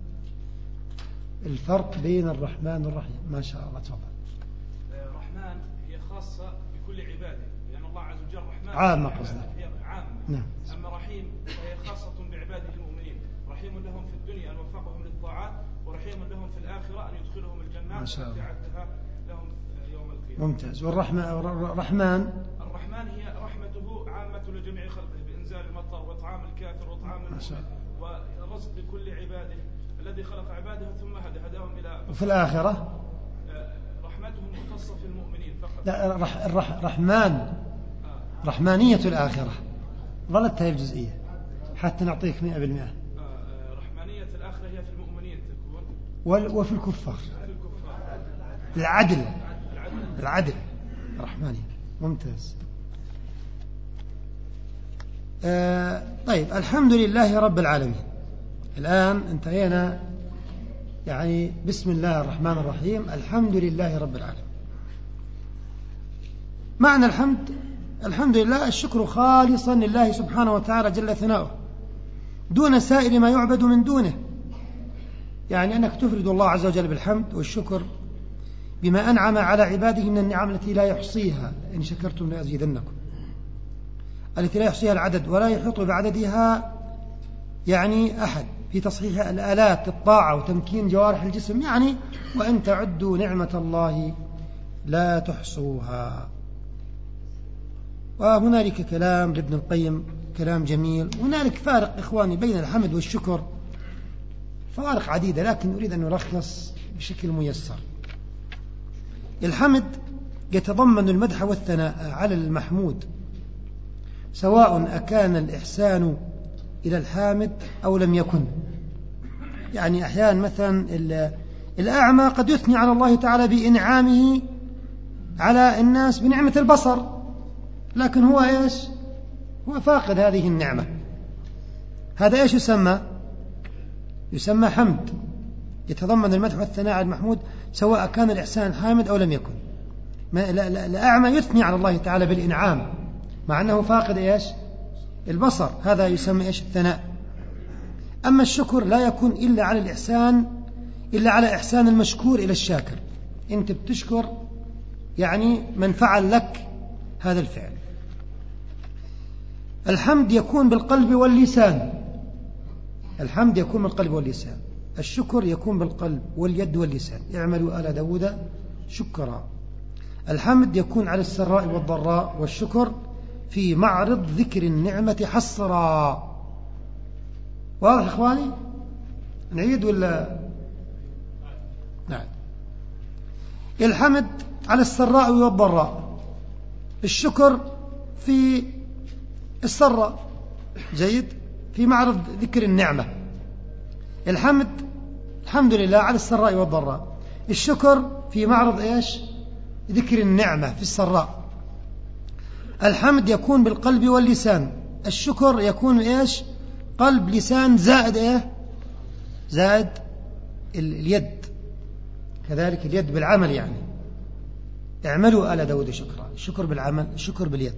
الفرق بين الرحمن والرحيم؟ ما شاء الله تفضل. الرحمن هي خاصة بكل عباده، لأن الله عز وجل رحمن عامة قصده، هي عامة. نعم. أما رحيم فهي خاصة بعباده المؤمنين، رحيم لهم في الدنيا أن وفقهم للطاعات، ورحيم لهم في الآخرة أن يدخلهم الجنة التي أعدها لهم يوم القيامة. ممتاز. والرحمن هي رحمته عامة لجميع خلقه بإنزال المطر وإطعام الكافر وإطعام المؤمن ورزق كل عباده، الذي خلق عباده ثم هداهم إلى. وفي الآخرة رحمته مختصة في المؤمنين فقط. لا رحمن رحمانية الآخرة ظلت هذه الجزئية حتى نعطيك 100%. رحمانية الآخرة هي في المؤمنين تكون وفي الكفار العدل رحمانية. ممتاز. طيب، الحمد لله رب العالمين. الآن انتهينا يعني بسم الله الرحمن الرحيم، الحمد لله رب العالمين. معنى الحمد لله الشكر خالصا لله سبحانه وتعالى جل ثناؤه دون سائر ما يعبد من دونه، يعني أنك تفرد الله عز وجل بالحمد والشكر بما أنعم على عباده من النعم التي لا يحصيها، إن شكرتم لأزيدنكم، التي لا يحصيها العدد ولا يحيط بعددها يعني أحد، في تصحيح الآلات الطاعة وتمكين جوارح الجسم، يعني وإن تعدوا نعمة الله لا تحصوها. وهنالك كلام لابن القيم كلام جميل. هنالك فارق إخواني بين الحمد والشكر، فوارق عديدة، لكن أريد أن نلخص بشكل ميسر. الحمد يتضمن المدح والثناء على المحمود، سواء أكان الإحسان إلى الحامد أو لم يكن. يعني أحيانا مثلا الأعمى قد يثني على الله تعالى بإنعامه على الناس بنعمة البصر، لكن هو إيش؟ هو فاقد هذه النعمة. هذا إيش يسمى حمد، يتضمن المدح والثناء على المحمود سواء كان الإحسان حامد أو لم يكن. الأعمى يثني على الله تعالى بالإنعام مع أنه فاقد إيش؟ البصر، هذا يسمى إيش؟ الثناء. أما الشكر لا يكون إلا على إحسان المشكور إلى الشاكر. أنت بتشكر يعني من فعل لك هذا الفعل. الحمد يكون بالقلب واللسان، الحمد يكون بالقلب واللسان. الشكر يكون بالقلب واليد واللسان. اعملوا آل داود شكرا. الحمد يكون على السراء والضراء، والشكر في معرض ذكر النعمة حصرا. واضح إخواني؟ نعيد ولا؟ نعم. الحمد على السراء والضراء، الشكر في السراء، جيد، في معرض ذكر النعمة. الحمد الحمد لله على السراء والضراء، الشكر في معرض إيش؟ ذكر النعمة في السراء. الحمد يكون بالقلب واللسان، الشكر يكون إيش؟ قلب لسان زائد إيه؟ زائد اليد، كذلك اليد بالعمل، يعني اعملوا آل داود شكرا. الشكر بالعمل، الشكر باليد.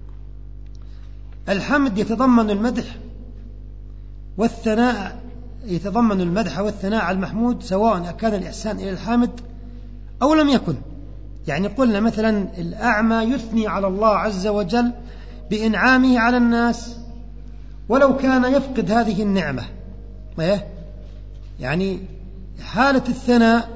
الحمد يتضمن المدح والثناء، يتضمن المدح والثناء على المحمود، سواء كان الإحسان إلى الحامد أو لم يكن. يعني قلنا مثلا الأعمى يثني على الله عز وجل بإنعامه على الناس ولو كان يفقد هذه النعمة. يعني حالة الثناء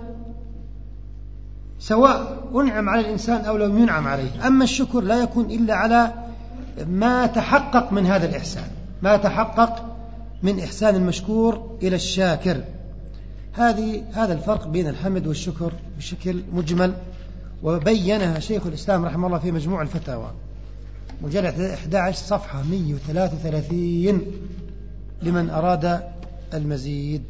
سواء أنعم على الإنسان أو لم ينعم عليه. أما الشكر لا يكون إلا على ما تحقق من هذا الإحسان، ما تحقق من إحسان المشكور إلى الشاكر. هذا الفرق بين الحمد والشكر بشكل مجمل، وبينها شيخ الإسلام رحمه الله في مجموع الفتاوى مجلد 11 صفحة 133 لمن أراد المزيد.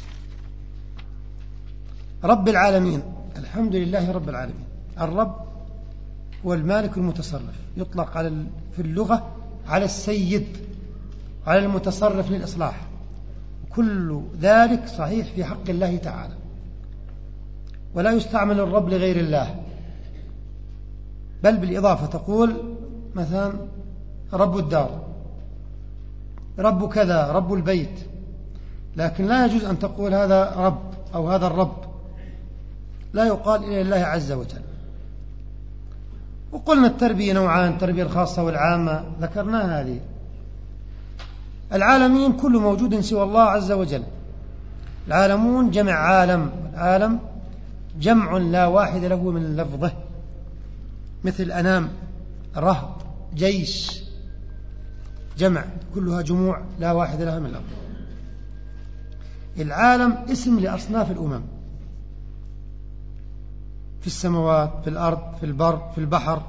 رب العالمين، الحمد لله رب العالمين. الرب هو المالك المتصرف، يطلق في اللغة على السيد، على المتصرف للإصلاح، كل ذلك صحيح في حق الله تعالى، ولا يستعمل الرب لغير الله، بل بالإضافة تقول مثلا رب الدار، رب كذا، رب البيت، لكن لا يجوز أن تقول هذا رب أو هذا الرب، لا يقال إلا الله عز وجل. وقلنا التربية نوعان، التربية الخاصة والعامة، ذكرناها هذه. العالمين كل موجود سوى الله عز وجل. العالمون جمع عالم، العالم جمع لا واحد له من لفظه، مثل أنام، رهط، جيش، جمع، كلها جموع لا واحد لها من لفظه. العالم اسم لأصناف الأمم، في السماوات، في الأرض، في البر، في البحر،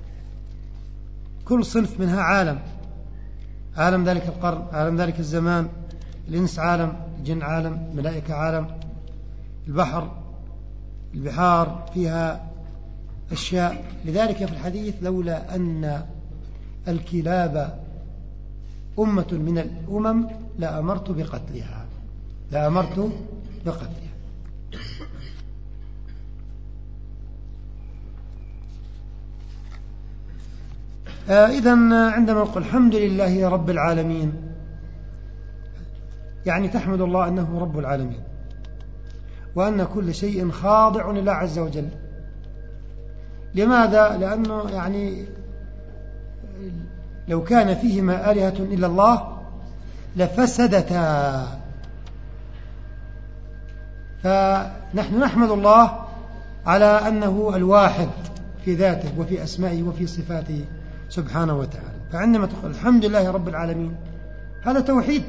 كل صنف منها عالم. عالم ذلك القرن، عالم ذلك الزمان، الإنس عالم، الجن عالم، الملائكة عالم، البحر، البحار فيها أشياء. لذلك في الحديث لولا أن الكلاب أمة من الأمم لأمرت بقتلها، لأمرت بقتلها. إذن عندما نقول الحمد لله رب العالمين، يعني تحمد الله أنه رب العالمين، وأن كل شيء خاضع لله عز وجل. لماذا؟ لأنه يعني لو كان فيهما آلهة إلا الله لفسدتا، فنحن نحمد الله على أنه الواحد في ذاته وفي أسمائه وفي صفاته سبحانه وتعالى. فعندما تقول الحمد لله رب العالمين، هذا توحيد.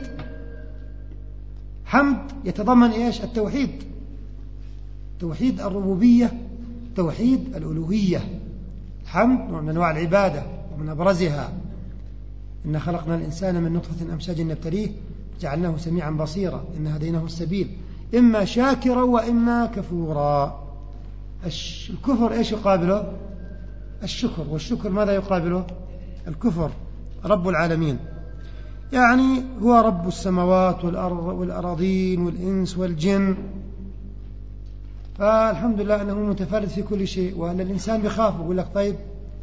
حمد يتضمن إيش؟ التوحيد، توحيد الربوبية، توحيد الألوهية. الحمد من أنواع العبادة ومن أبرزها إن خلقنا الإنسان من نطفة أمشاج نبتليه جعلناه سميعا بصيرا إن هديناه السبيل إما شاكرا وإما كفورا. الكفر إيش يقابله؟ الشكر. والشكر ماذا يقابله؟ الكفر. رب العالمين يعني هو رب السماوات والأرض والأراضين والإنس والجن، فالحمد لله أنه متفرد في كل شيء، وأن الإنسان بخاف يقول لك طيب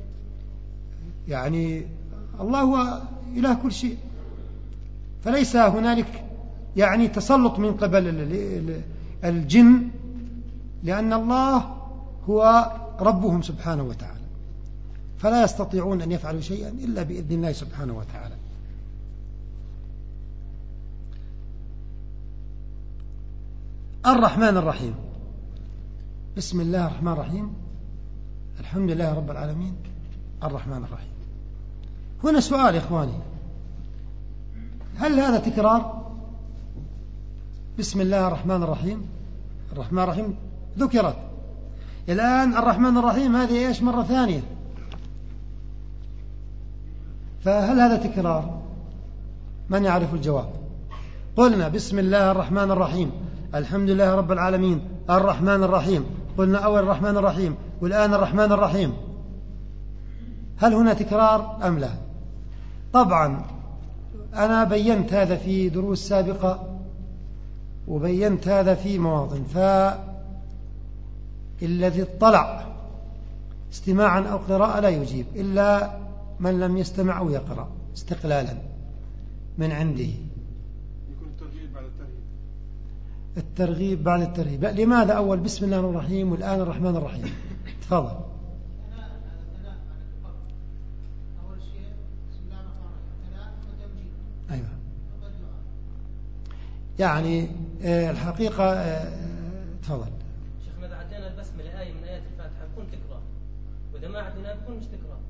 يعني الله هو إله كل شيء، فليس هنالك يعني تسلط من قبل الجن، لأن الله هو ربهم سبحانه وتعالى، فلا يستطيعون أن يفعلوا شيئا إلا بإذن الله سبحانه وتعالى. الرحمن الرحيم. بسم الله الرحمن الرحيم، الحمد لله رب العالمين، الرحمن الرحيم. هنا سؤال يا إخواني، هل هذا تكرار؟ بسم الله الرحمن الرحيم، الرحمن الرحيم ذكرت، الآن الرحمن الرحيم هذه إيش مرة ثانية، فهل هذا تكرار؟ من يعرف الجواب؟ قلنا بسم الله الرحمن الرحيم، الحمد لله رب العالمين، الرحمن الرحيم، قلنا أول الرحمن الرحيم والآن الرحمن الرحيم، هل هنا تكرار أم لا؟ طبعا أنا بينت هذا في دروس سابقة وبينت هذا في مواطن، فالذي اطلع استماعا أو قراءة لا يجيب إلا من لم يستمع أو يقرأ استقلالا من عنده. يكون الترغيب بعد الترهيب. الترغيب بعد الترهيب. لماذا أول بسم الله الرحمن الرحيم والآن الرحمن الرحيم؟ تفضل. أيوة. يعني الحقيقة تفضل. شيخنا إذا عدينا البسملة آية من آيات الفاتحة بكون تكرار، وإذا ما عدينا بكون مش تكرار.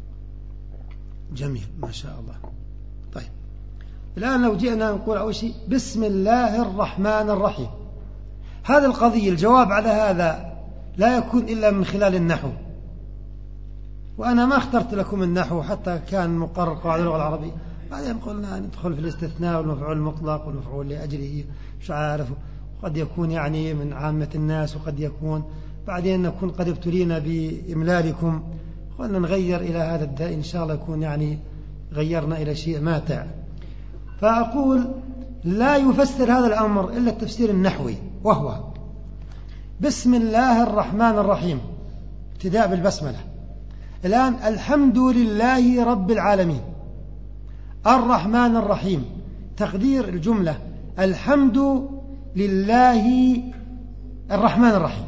جميل ما شاء الله. طيب الآن لو جئنا نقول أول شيء بسم الله الرحمن الرحيم، هذه القضية الجواب على هذا لا يكون إلا من خلال النحو، وأنا ما اخترت لكم النحو حتى كان مقرر قواعد اللغة العربية، بعدين قلنا ندخل في الاستثناء والمفعول المطلق والمفعول لأجله مش عارف، وقد يكون يعني من عامة الناس وقد يكون بعدين نكون قد ابتلينا بإملالكم، قلنا نغير إلى هذا الداء إن شاء الله يكون يعني غيرنا إلى شيء ماتع. فأقول لا يفسر هذا الأمر إلا التفسير النحوي، وهو بسم الله الرحمن الرحيم ابتداء بالبسملة، الآن الحمد لله رب العالمين، الرحمن الرحيم، تقدير الجملة الحمد لله الرحمن الرحيم،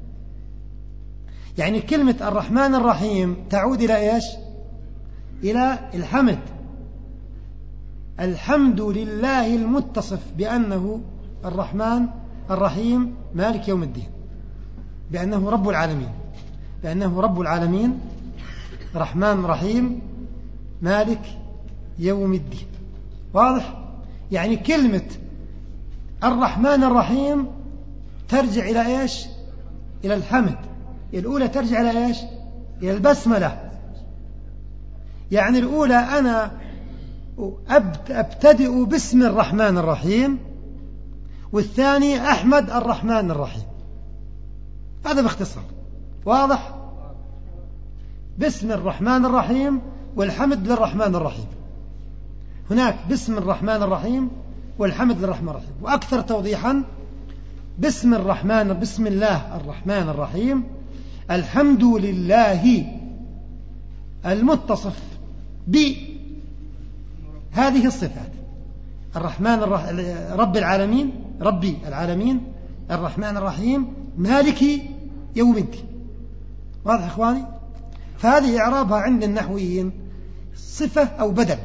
يعني كلمة الرحمن الرحيم تعود إلى إيش؟ إلى الحمد، الحمد لله المتصف بأنه الرحمن الرحيم مالك يوم الدين، بأنه رب العالمين، بأنه رب العالمين رحمن رحيم مالك يوم الدين. واضح؟ يعني كلمة الرحمن الرحيم ترجع إلى إيش؟ إلى الحمد، الأولى ترجع إلى إيش؟ إلى البسملة، يعني الأولى أنا أبتدئ باسم الرحمن الرحيم، والثاني أحمد الرحمن الرحيم، هذا باختصار. واضح؟ باسم الرحمن الرحيم والحمد للرحمن الرحيم، هناك باسم الرحمن الرحيم والحمد للرحمن الرحيم. وأكثر توضيحا بسم الله الرحمن الرحيم الحمد لله المتصف بهذه الصفات، الرحمن رب العالمين، ربي العالمين، الرحمن الرحيم، مالك يوم الدين. واضح إخواني؟ فهذه إعرابها عند النحويين صفة أو بدل،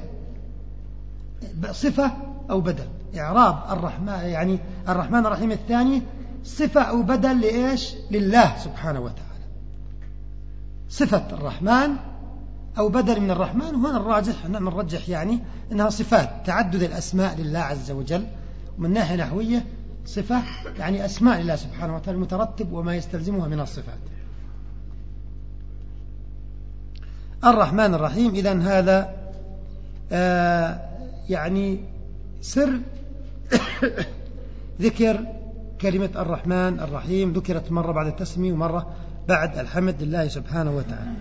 صفة أو بدل. إعراب الرحمن يعني الرحمن الرحيم الثاني صفة أو بدل لإيش؟ لله سبحانه وتعالى، صفة الرحمن أو بدل من الرحمن. وهنا الراجح أن نرجح يعني أنها صفات، تعدد الأسماء لله عز وجل، ومن ناحية نحوية صفة يعني أسماء لله سبحانه وتعالى المترتب وما يستلزمها من الصفات. الرحمن الرحيم إذن هذا يعني سر ذكر كلمة الرحمن الرحيم، ذكرت مرة بعد التسمية ومرة بعد الحمد لله سبحانه وتعالى.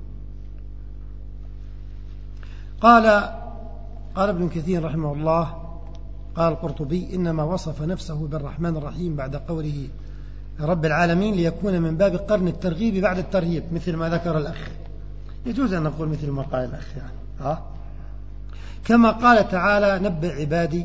قال ابن كثير رحمه الله، قال القرطبي إنما وصف نفسه بالرحمن الرحيم بعد قوله رب العالمين ليكون من باب قرن الترغيب بعد الترهيب، مثل ما ذكر الأخ. يجوز أن نقول مثل ما قال الأخ يعني. كما قال تعالى نبئ عبادي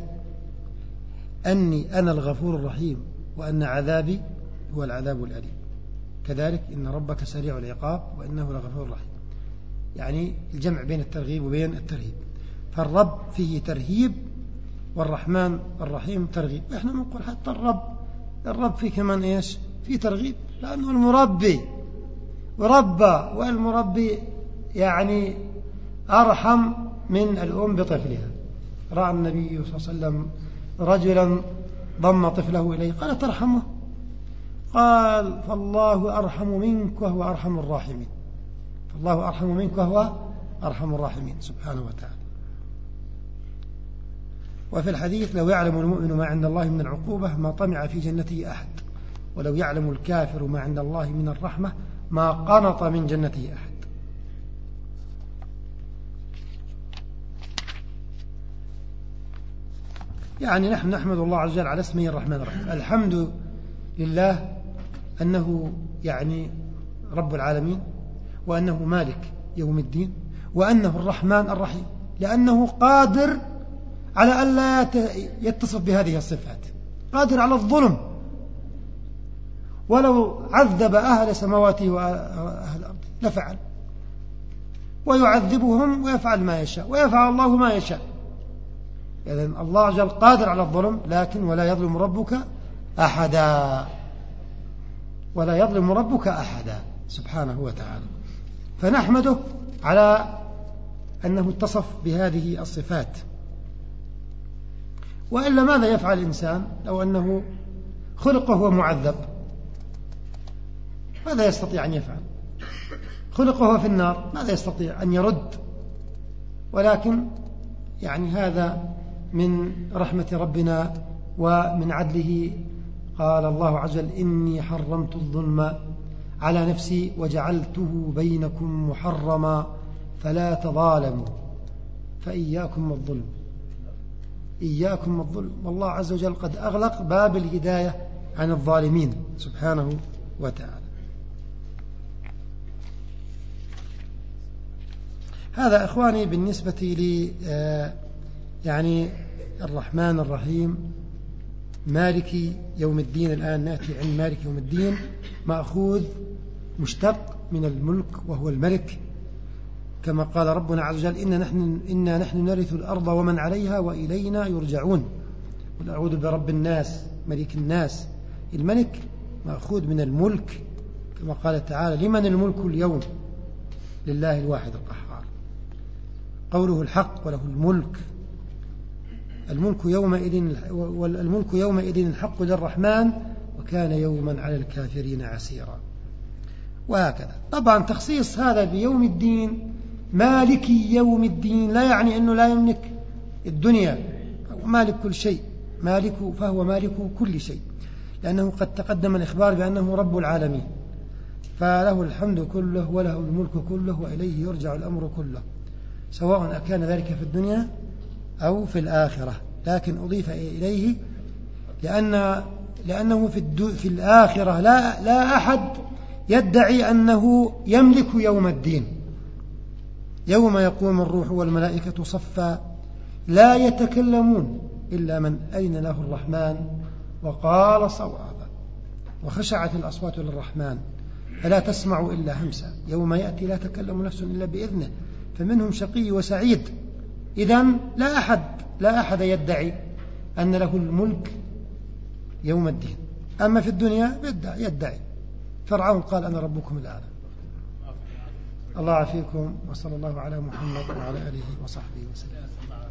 أني أنا الغفور الرحيم وأن عذابي هو العذاب الأليم. كذلك إن ربك سريع العقاب وإنه لغفور رحيم. يعني الجمع بين الترغيب وبين الترهيب. فالرب فيه ترهيب والرحمن الرحيم ترغيب. إحنا نقول حتى الرب فيه كمان إيش؟ فيه ترغيب، لأنه المربي وربى، والمربي يعني أرحم من الأم بطفلها. رأى النبي صلى الله عليه وسلم رجلا ضم طفله إليه قال ترحمه؟ قال فالله أرحم منك وهو أرحم الراحمين. فالله أرحم منك وهو أرحم الراحمين سبحانه وتعالى. وفي الحديث لو يعلم المؤمن ما عند الله من العقوبة ما طمع في جنته أحد، ولو يعلم الكافر ما عند الله من الرحمة ما قنط من جنته أحد. يعني نحن نحمد الله عز وجل على اسمه الرحمن الرحيم. الحمد لله أنه يعني رب العالمين، وأنه مالك يوم الدين، وأنه الرحمن الرحيم، لأنه قادر على أن لا يتصف بهذه الصفات، قادر على الظلم، ولو عذب أهل سماواته وأهل الأرض لفعل، ويعذبهم ويفعل ما يشاء، ويفعل الله ما يشاء. إذن الله جل قادر على الظلم، لكن ولا يظلم ربك أحدا، ولا يظلم ربك أحدا سبحانه وتعالى. فنحمده على أنه اتصف بهذه الصفات. وإلا ماذا يفعل الإنسان لو أنه خلق وهو معذب؟ ماذا يستطيع أن يفعل؟ خلق وهو في النار، ماذا يستطيع أن يرد؟ ولكن يعني هذا من رحمة ربنا ومن عدله. قال الله عز وجل إني حرمت الظلم على نفسي وجعلته بينكم محرما فلا تظالموا فإياكم الظلم. إياكم الظلم. والله عز وجل قد أغلق باب الهداية عن الظالمين سبحانه وتعالى. هذا إخواني بالنسبة لي يعني الرحمن الرحيم مالك يوم الدين. الآن نأتي عن مالك يوم الدين، مأخوذ مشتق من الملك وهو الملك، كما قال ربنا عز وجل إنا نحن نرث الأرض ومن عليها وإلينا يرجعون. قل أعوذ برب الناس ملك الناس. الملك مأخوذ من الملك، كما قال تعالى لمن الملك اليوم لله الواحد القهار. قوله الحق وله الملك. الملك يومئذ الحق للرحمن وكان يوما على الكافرين عسيرا. وهكذا. طبعا تخصيص هذا بيوم الدين مالك يوم الدين لا يعني أنه لا يملك الدنيا، هو مالك كل شيء، مالك فهو مالك كل شيء، لأنه قد تقدم الإخبار بأنه رب العالمين، فله الحمد كله وله الملك كله وإليه يرجع الأمر كله، سواء أكان ذلك في الدنيا أو في الآخرة. لكن أضيف إليه لأنه في الآخرة لا أحد يدعي أنه يملك يوم الدين. يوم يقوم الروح والملائكة صفا لا يتكلمون إلا من أذن له الرحمن وقال صوابا وخشعت الأصوات للرحمن فلا تسمع إلا همسا. يوم يأتي لا تكلم نفس إلا بإذنه فمنهم شقي وسعيد. إذن لا أحد يدعي أن له الملك يوم الدين. أما في الدنيا يدعي. فرعون قال أنا ربكم الأعلى. الله يعافيكم، وصلى الله على محمد وعلى آله وصحبه وسلم.